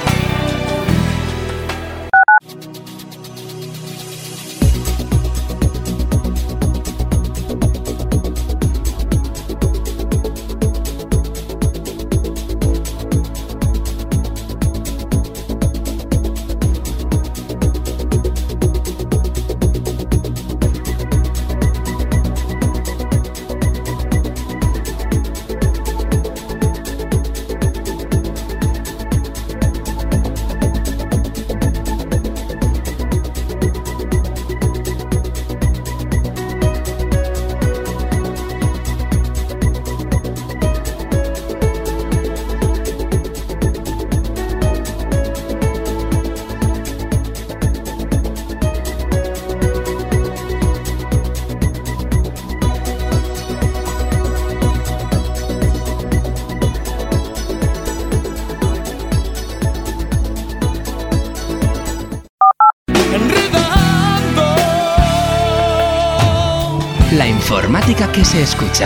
La informática que se escucha.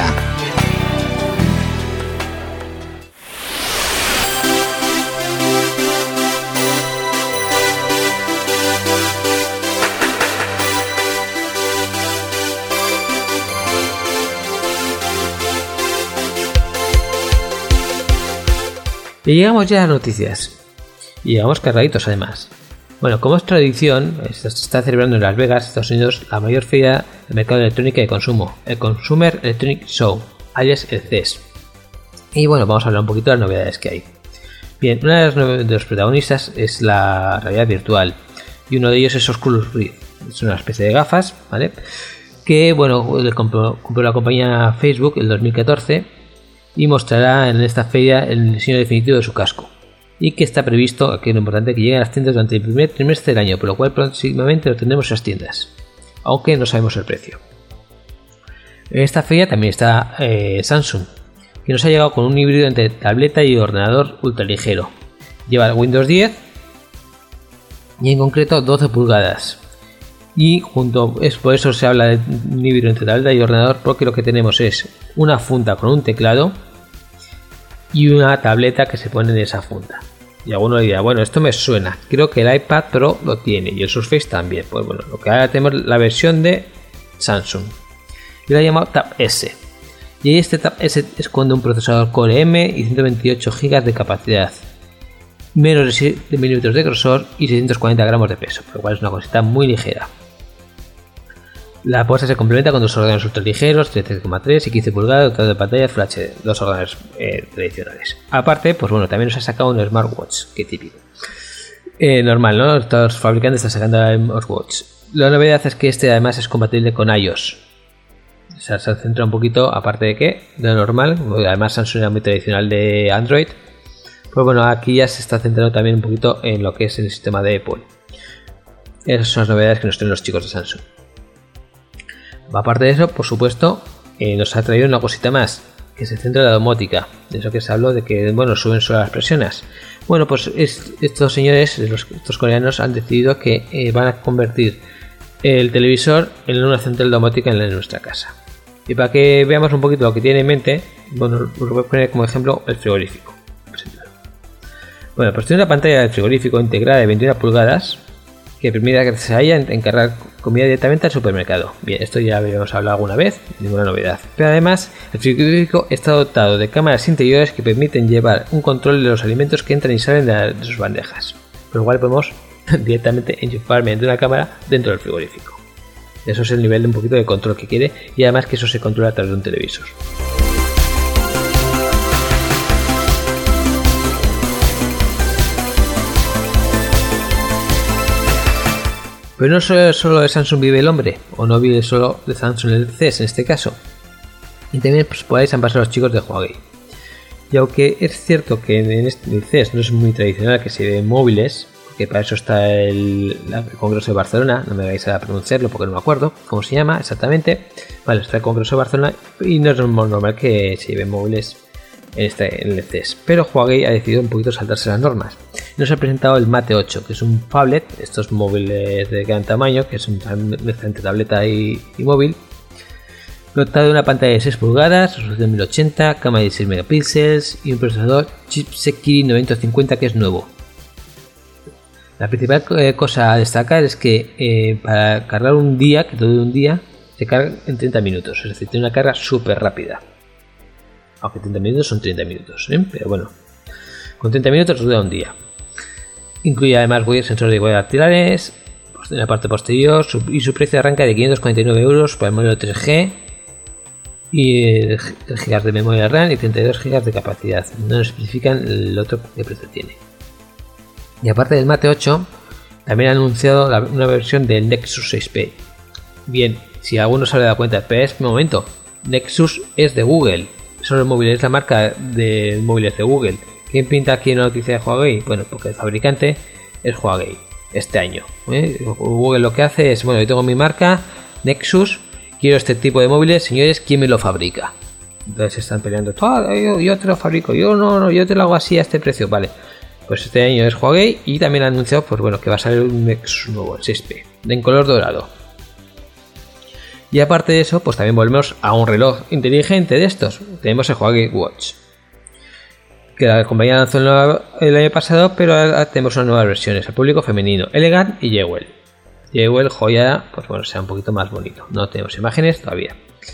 Y llegamos ya a las noticias. Y llegamos cargaditos además. Bueno, como es tradición, se está celebrando en Las Vegas, Estados Unidos, la mayor feria del mercado de electrónica y de consumo, el Consumer Electronic Show, alias el C E S. Y bueno, vamos a hablar un poquito de las novedades que hay. Bien, una de los, de los protagonistas es la realidad virtual, y uno de ellos es Oculus Rift. Es una especie de gafas, ¿vale? Que, bueno, compró, compró la compañía Facebook en dos mil catorce y mostrará en esta feria el diseño definitivo de su casco. Y que está previsto, aquí lo importante, que llegue a las tiendas durante el primer trimestre del año, por lo cual próximamente lo tendremos en las tiendas, aunque no sabemos el precio. En esta feria también está eh, Samsung, que nos ha llegado con un híbrido entre tableta y ordenador ultraligero. Lleva Windows diez y en concreto doce pulgadas. Y junto, es por eso se habla de un híbrido entre tableta y ordenador, porque lo que tenemos es una funda con un teclado y una tableta que se pone en esa funda. Y alguno dirá, bueno, esto me suena, creo que el iPad Pro lo tiene y el Surface también. Pues bueno, lo que ahora tenemos la versión de Samsung y lo he llamado Tab S. Y este Tab S esconde un procesador Core M y ciento veintiocho gigas de capacidad, menos de siete milímetros de grosor y seiscientos cuarenta gramos de peso, por lo cual es una cosita muy ligera. La apuesta se complementa con dos ordenadores ultraligeros, trece coma tres y quince pulgadas, dotados de pantalla Full H D, dos ordenadores eh, tradicionales. Aparte, pues bueno, también nos ha sacado un smartwatch, que típico. Eh, normal, ¿no? Todos los fabricantes están sacando el smartwatch. La novedad es que este además es compatible con iOS. O sea, se centra un poquito, aparte de que, de lo normal, además Samsung era muy tradicional de Android. Pues bueno, aquí ya se está centrando también un poquito en lo que es el sistema de Apple. Esas son las novedades que nos traen los chicos de Samsung. Aparte de eso, por supuesto, eh, nos ha traído una cosita más, que se centra en la domótica. De eso que se habló de que, bueno, suben solo las presiones. Bueno, pues es, estos señores, los, estos coreanos, han decidido que eh, van a convertir el televisor en una central domótica en, la, en nuestra casa. Y para que veamos un poquito lo que tiene en mente, bueno, os voy a poner como ejemplo el frigorífico. Bueno, pues tiene una pantalla de frigorífico integrada de veintiuna pulgadas, que permite gracias a ella encargar comida directamente al supermercado. Bien, esto ya habíamos hablado alguna vez, ninguna novedad. Pero además, el frigorífico está dotado de cámaras interiores que permiten llevar un control de los alimentos que entran y salen de, la, de sus bandejas. Por lo cual podemos directamente enchufar mediante una cámara dentro del frigorífico. Eso es el nivel de un poquito de control que quiere, y además que eso se controla a través de un televisor. Pero no solo, solo de Samsung vive el hombre, o no vive solo de Samsung el C E S en este caso. Y también pues, por ahí se han pasado los chicos de Huawei. Y aunque es cierto que en este, el C E S no es muy tradicional que se ve en móviles, porque para eso está el, el Congreso de Barcelona, no me vais a pronunciarlo porque no me acuerdo cómo se llama exactamente. Vale, está el Congreso de Barcelona y no es normal que se lleven móviles en, este, en el C E S. Pero Huawei ha decidido un poquito saltarse las normas. Nos ha presentado el Mate ocho, que es un phablet, estos móviles de gran tamaño, que es un mezcla entre tableta y, y móvil. Dotado de una pantalla de seis pulgadas, resolución mil ochenta, cámara de dieciséis megapíxeles y un procesador chipset Kirin novecientos cincuenta que es nuevo. La principal eh, cosa a destacar es que eh, para cargar un día, que todo de un día, se carga en treinta minutos, es decir, tiene una carga súper rápida. Aunque treinta minutos son treinta minutos, ¿eh? Pero bueno, con treinta minutos dura un día. Incluye además sensor de huellas dactilares en la parte posterior su, y su precio arranca de quinientos cuarenta y nueve euros para el modelo tres G y tres gigas de memoria RAM y treinta y dos gigas de capacidad. No nos especifican el otro qué precio tiene. Y aparte del Mate ocho, también han anunciado la, una versión del Nexus seis P. Bien, si alguno se habrá dado cuenta, pero es un momento, Nexus es de Google. Son los móviles, es la marca de móviles de Google. ¿Quién pinta aquí una noticia de Huawei? Bueno, porque el fabricante es Huawei este año. ¿eh? Google lo que hace es, bueno, yo tengo mi marca, Nexus, quiero este tipo de móviles, señores, ¿quién me lo fabrica? Entonces están peleando, ah, yo, yo te lo fabrico, yo no, no, yo te lo hago así a este precio, vale. Pues este año es Huawei y también ha anunciado, pues bueno, que va a salir un Nexus nuevo, el seis P, en color dorado. Y aparte de eso, pues también volvemos a un reloj inteligente de estos. Tenemos el Huawei Watch, que la compañía lanzó el año pasado, pero ahora tenemos unas nuevas versiones al público femenino, Elegant y Jewel. Jewel, joya, pues bueno, sea un poquito más bonito. No tenemos imágenes todavía.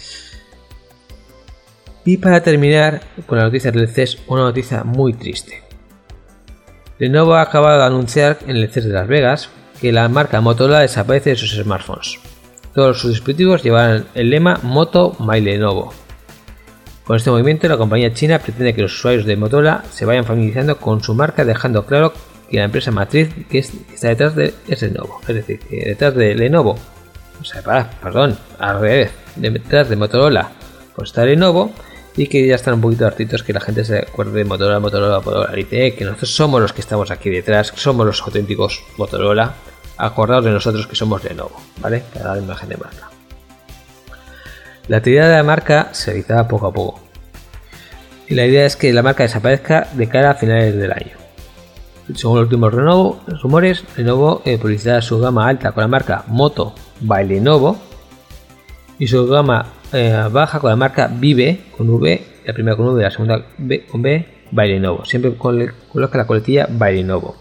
Y para terminar con las noticias del C E S, una noticia muy triste. Lenovo ha acabado de anunciar en el C E S de Las Vegas que la marca Motorola desaparece de sus smartphones. Todos sus dispositivos llevarán el lema Moto by Lenovo. Con este movimiento, la compañía china pretende que los usuarios de Motorola se vayan familiarizando con su marca, dejando claro que la empresa matriz que, es, que está detrás de es Lenovo. Es decir, que detrás de Lenovo, o sea, para, perdón, al revés, detrás de Motorola, pues está Lenovo, y que ya están un poquito hartitos que la gente se acuerde de Motorola, Motorola, Motorola, y dice eh, que nosotros somos los que estamos aquí detrás, somos los auténticos Motorola, acordaos de nosotros que somos Lenovo, ¿vale? Para dar imagen de marca. La actividad de la marca se realizaba poco a poco. Y la idea es que la marca desaparezca de cara a finales del año. Según los últimos Lenovo, rumores, Lenovo eh, publicitará su gama alta con la marca Moto by Lenovo y su gama eh, baja con la marca Vive con V, la primera con V y la segunda B, con B, by Lenovo. Siempre coloca la coletilla by Lenovo.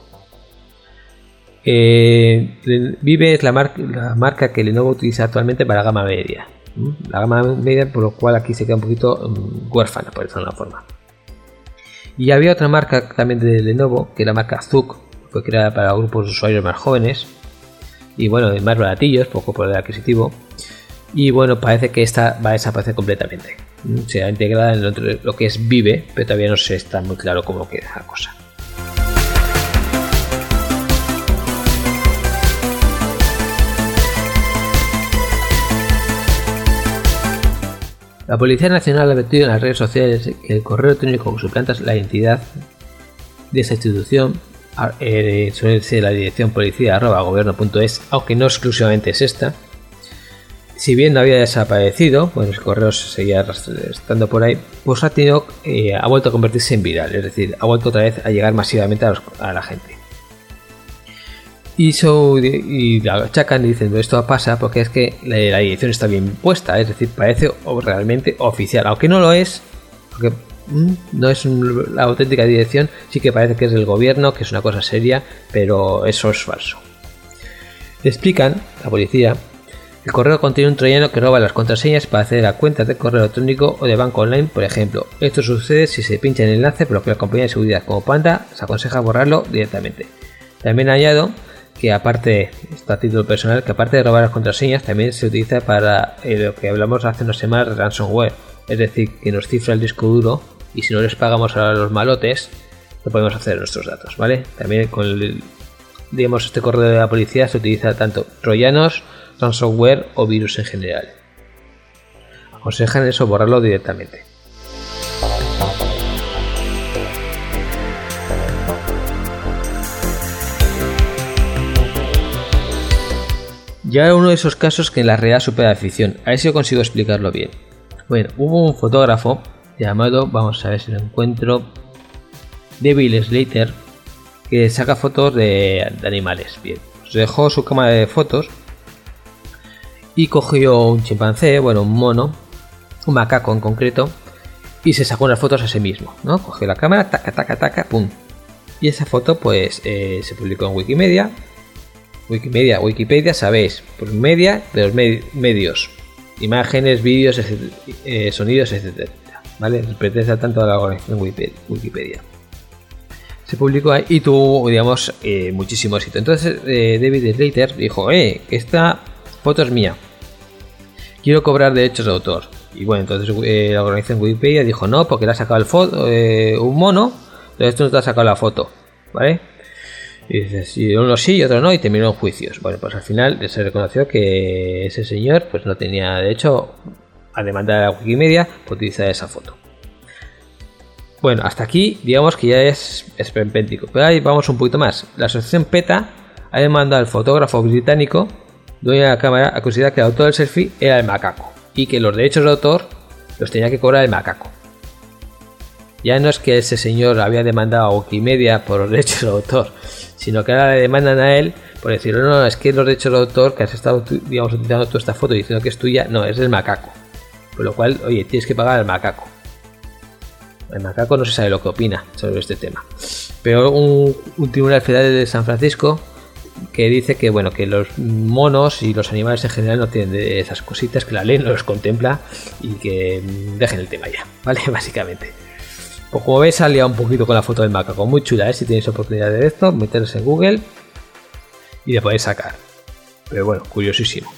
Eh, Vive es la, mar la marca que Lenovo utiliza actualmente para la gama media. La gama media, por lo cual aquí se queda un poquito um, huérfana, por decirlo de una forma. Y había otra marca también de Lenovo, que es la marca Zug, que fue creada para grupos de usuarios más jóvenes y bueno, más baratillos, poco poder adquisitivo. Y bueno, parece que esta va a desaparecer completamente. Se ha integrado en lo, lo que es Vive, pero todavía no se está muy claro cómo queda la cosa. La Policía Nacional ha advertido en las redes sociales que el correo electrónico que suplanta la identidad de esa institución eh, suele ser la dirección policía arroba gobierno punto es, aunque no exclusivamente es esta. Si bien no había desaparecido, bueno, el correo seguía estando por ahí, pues ha, tenido, eh, ha vuelto a convertirse en viral, es decir, ha vuelto otra vez a llegar masivamente a, los, a la gente. Y, so, y la achacan diciendo esto pasa porque es que la, la dirección está bien puesta, es decir, parece realmente oficial, aunque no lo es, porque mmm, no es un, la auténtica dirección, sí que parece que es del gobierno, que es una cosa seria, pero eso es falso. Le explican, la policía, el correo contiene un troyano que roba las contraseñas para acceder a cuentas de correo electrónico o de banco online, por ejemplo. Esto sucede si se pincha en el enlace, por lo que la compañía de seguridad como Panda se aconseja borrarlo directamente. También añado que aparte, está a título personal, que aparte de robar las contraseñas también se utiliza para eh, lo que hablamos hace unas semanas de ransomware, es decir, que nos cifra el disco duro y si no les pagamos a los malotes, lo podemos hacer nuestros datos, ¿vale? También con el, digamos, este correo de la policía se utiliza tanto troyanos, ransomware o virus en general. Aconsejan eso, borrarlo directamente. Y ahora uno de esos casos que en la realidad supera la ficción. A ver si yo consigo explicarlo bien. Bueno, hubo un fotógrafo llamado, vamos a ver si lo encuentro, David Slater, que saca fotos de, de animales. Bien, pues dejó su cámara de fotos y cogió un chimpancé, bueno, un mono, un macaco en concreto, y se sacó unas fotos a sí mismo, ¿no? Cogió la cámara, taca, taca, taca, pum. Y esa foto, pues, eh, se publicó en Wikimedia. Wikimedia, Wikipedia, sabéis, por media de los med- medios, imágenes, vídeos, etcétera, eh, sonidos, etcétera, ¿vale? Pertenece tanto a la organización Wikipedia. Se publicó ahí y tuvo, digamos, eh, muchísimo éxito. Entonces, eh, David Slater dijo, eh, que esta foto es mía, quiero cobrar derechos de autor. Y bueno, entonces eh, la organización Wikipedia dijo, no, porque le ha sacado el foto, eh, un mono, entonces tú no te has sacado la foto, ¿vale? Y dices, y uno sí y otro no, y terminó en juicios. Bueno, pues al final se reconoció que ese señor pues no tenía derecho a demandar a Wikimedia por utilizar esa foto. Bueno, hasta aquí digamos que ya es esperpéntico, pero ahí vamos un poquito más. La asociación PETA ha demandado al fotógrafo británico, dueño de la cámara, a considerar que el autor del selfie era el macaco y que los derechos de autor los tenía que cobrar el macaco. Ya no es que ese señor había demandado a Wikimedia por los derechos de autor, sino que ahora le demandan a él por decir, no, no, es que los derechos de autor que has estado, digamos, utilizando tú esta foto diciendo que es tuya, no, es del macaco. Por lo cual, oye, tienes que pagar al macaco. El macaco no se sabe lo que opina sobre este tema. Pero un, un tribunal federal de San Francisco que dice que, bueno, que los monos y los animales en general no tienen de esas cositas, que la ley no los contempla y que dejen el tema ya, ¿vale? Básicamente. Pues como veis, ha liado un poquito con la foto del macaco. Muy chula, ¿eh? Si tenéis oportunidad de esto, meteros en Google y le podéis sacar. Pero bueno, curiosísimo.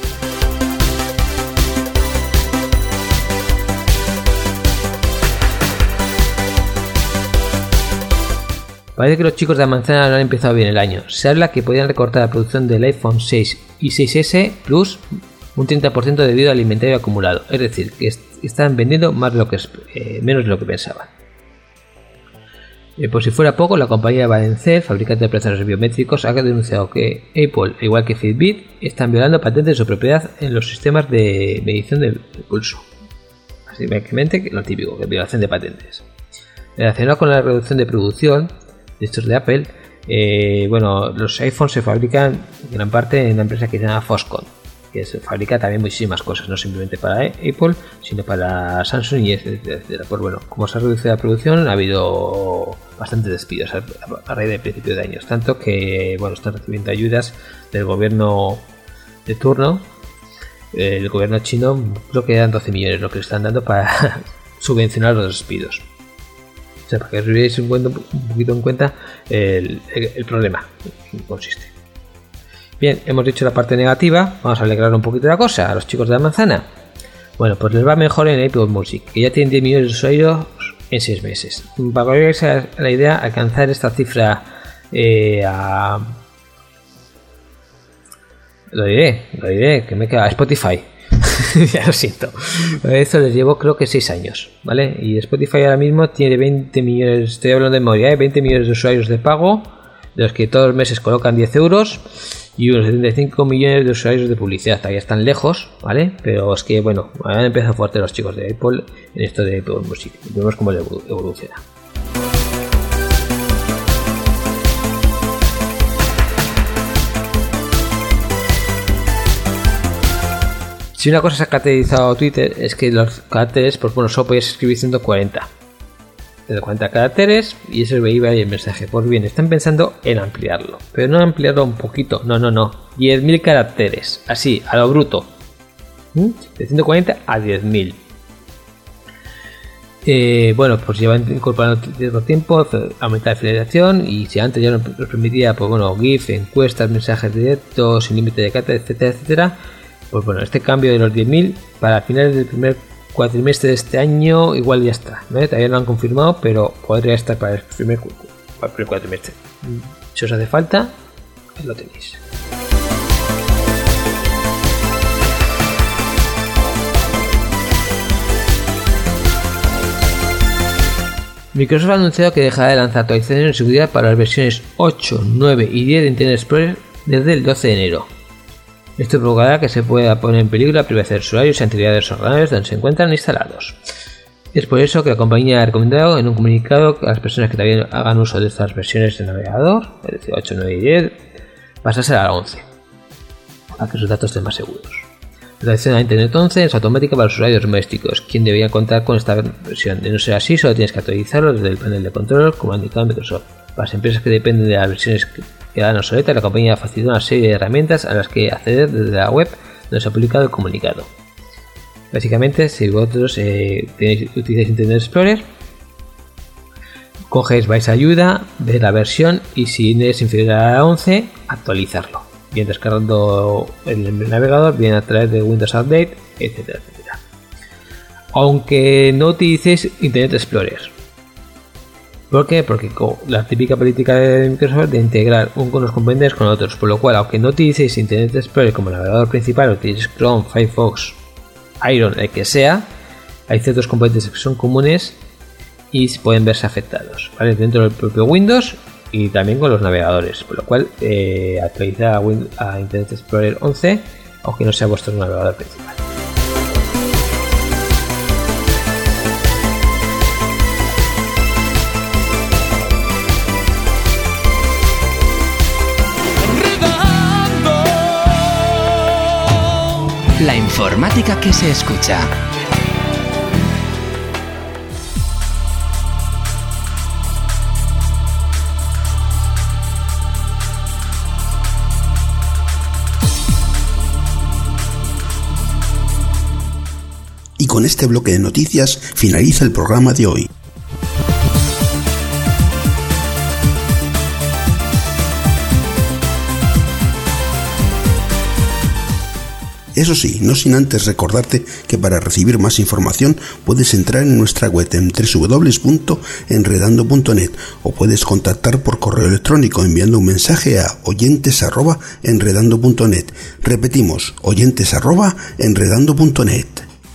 Parece que los chicos de Manzana no han empezado bien el año. Se habla que podrían recortar la producción del iPhone seis y seis ese Plus un treinta por ciento debido al inventario acumulado. Es decir, que est- están vendiendo más de lo que, eh, menos de lo que pensaban. Eh, por si fuera poco, la compañía Valencel, fabricante de procesadores biométricos, ha denunciado que Apple, igual que Fitbit, están violando patentes de su propiedad en los sistemas de medición del pulso. Así que lo típico, que violación de patentes. Relacionado con la reducción de producción de estos de Apple, eh, bueno, los iPhones se fabrican en gran parte en una empresa que se llama Foxconn, que se fabrica también muchísimas cosas, no simplemente para Apple, sino para Samsung y etcétera, etcétera. Pues bueno, como se ha reducido la producción, ha habido bastantes despidos a, a raíz del principio de años, tanto que, bueno, están recibiendo ayudas del gobierno de turno, eh, el gobierno chino, creo que eran doce millones lo que le están dando para subvencionar los despidos. O sea, para que os veáis un, un poquito en cuenta el, el, el problema en que consiste. Bien, hemos dicho la parte negativa, vamos a alegrar un poquito la cosa a los chicos de la manzana. Bueno, pues les va mejor en Apple Music, que ya tienen diez millones de usuarios en seis meses. Para que veáis la idea, alcanzar esta cifra eh, a... Lo diré, lo diré, que me queda Spotify. Ya lo siento. Eso les llevo creo que seis años, ¿vale? Y Spotify ahora mismo tiene veinte millones, estoy hablando de memoria, ¿eh? veinte millones de usuarios de pago, de los que todos los meses colocan diez euros, y unos setenta y cinco millones de usuarios de publicidad. Todavía están lejos, ¿vale? Pero es que, bueno, han empezado fuerte los chicos de Apple en esto de Apple Music. Vemos cómo evoluciona. Si una cosa se ha caracterizado Twitter es que los caracteres, pues bueno, solo podéis escribir ciento cuarenta. ciento cuarenta caracteres y eso iba ahí el mensaje. Pues bien, están pensando en ampliarlo. Pero no ampliarlo un poquito, no, no, no. diez mil caracteres, así, a lo bruto. ¿Mm? De ciento cuarenta a diez mil. Eh, bueno, pues llevan incorporando cierto tiempo, aumentar la fidelización, y si antes ya nos permitía, pues bueno, GIF, encuestas, mensajes directos, sin límite de caracteres, etcétera, etcétera. Pues bueno, este cambio de los diez mil para finales del primer cuatrimestre de este año igual ya está, ¿no? Todavía no lo han confirmado, pero podría estar para el primer, para el primer cuatrimestre. Si os hace falta, lo tenéis. Microsoft ha anunciado que dejará de lanzar actualizaciones de seguridad para las versiones ocho, nueve y diez de Internet Explorer desde el doce de enero. Esto provocará que se pueda poner en peligro la privacidad de usuarios y integridad de los ordenadores donde se encuentran instalados. Es por eso que la compañía ha recomendado en un comunicado a las personas que también hagan uso de estas versiones de navegador, es decir, ocho, nueve y diez, pasarse a la once, para que sus datos estén más seguros. La actualización a Internet once es automática para los usuarios domésticos, quien debería contar con esta versión. De no ser así, solo tienes que actualizarlo desde el panel de control, como ha indicado Microsoft. Para las empresas que dependen de las versiones que quedan obsoletas, la compañía facilita una serie de herramientas a las que acceder desde la web donde se ha publicado el comunicado. Básicamente, si vosotros eh, tenéis, utilizáis Internet Explorer, cogéis, vais a ayuda, veis la versión y si es inferior a la once, actualizarlo. Bien descargando el navegador, bien a través de Windows Update, etcétera, etcétera. Aunque no utilicéis Internet Explorer. ¿Por qué? Porque con la típica política de Microsoft de integrar unos componentes con otros, por lo cual, aunque no utilicéis Internet Explorer como navegador principal, utilicéis Chrome, Firefox, Iron, el que sea, hay ciertos componentes que son comunes y pueden verse afectados, ¿vale? Dentro del propio Windows y también con los navegadores, por lo cual eh, actualizar a, Windows, a Internet Explorer once, aunque no sea vuestro navegador principal. La informática que se escucha. Y con este bloque de noticias finaliza el programa de hoy. Eso sí, no sin antes recordarte que para recibir más información puedes entrar en nuestra web en doble u doble u doble u punto enredando punto net o puedes contactar por correo electrónico enviando un mensaje a oyentes arroba enredando punto net. Repetimos, oyentes arroba enredando punto net.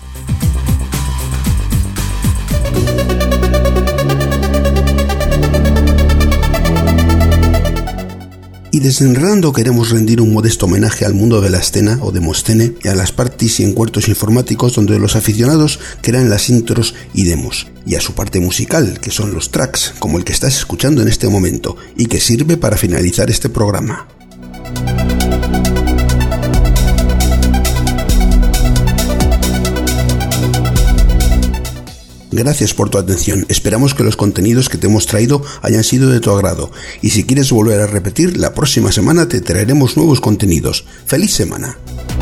Y desde Enredando queremos rendir un modesto homenaje al mundo de la escena o Demoscene y a las parties y encuentros informáticos donde los aficionados crean las intros y demos, y a su parte musical, que son los tracks, como el que estás escuchando en este momento, y que sirve para finalizar este programa. Gracias por tu atención, esperamos que los contenidos que te hemos traído hayan sido de tu agrado y si quieres volver a repetir, la próxima semana te traeremos nuevos contenidos. ¡Feliz semana!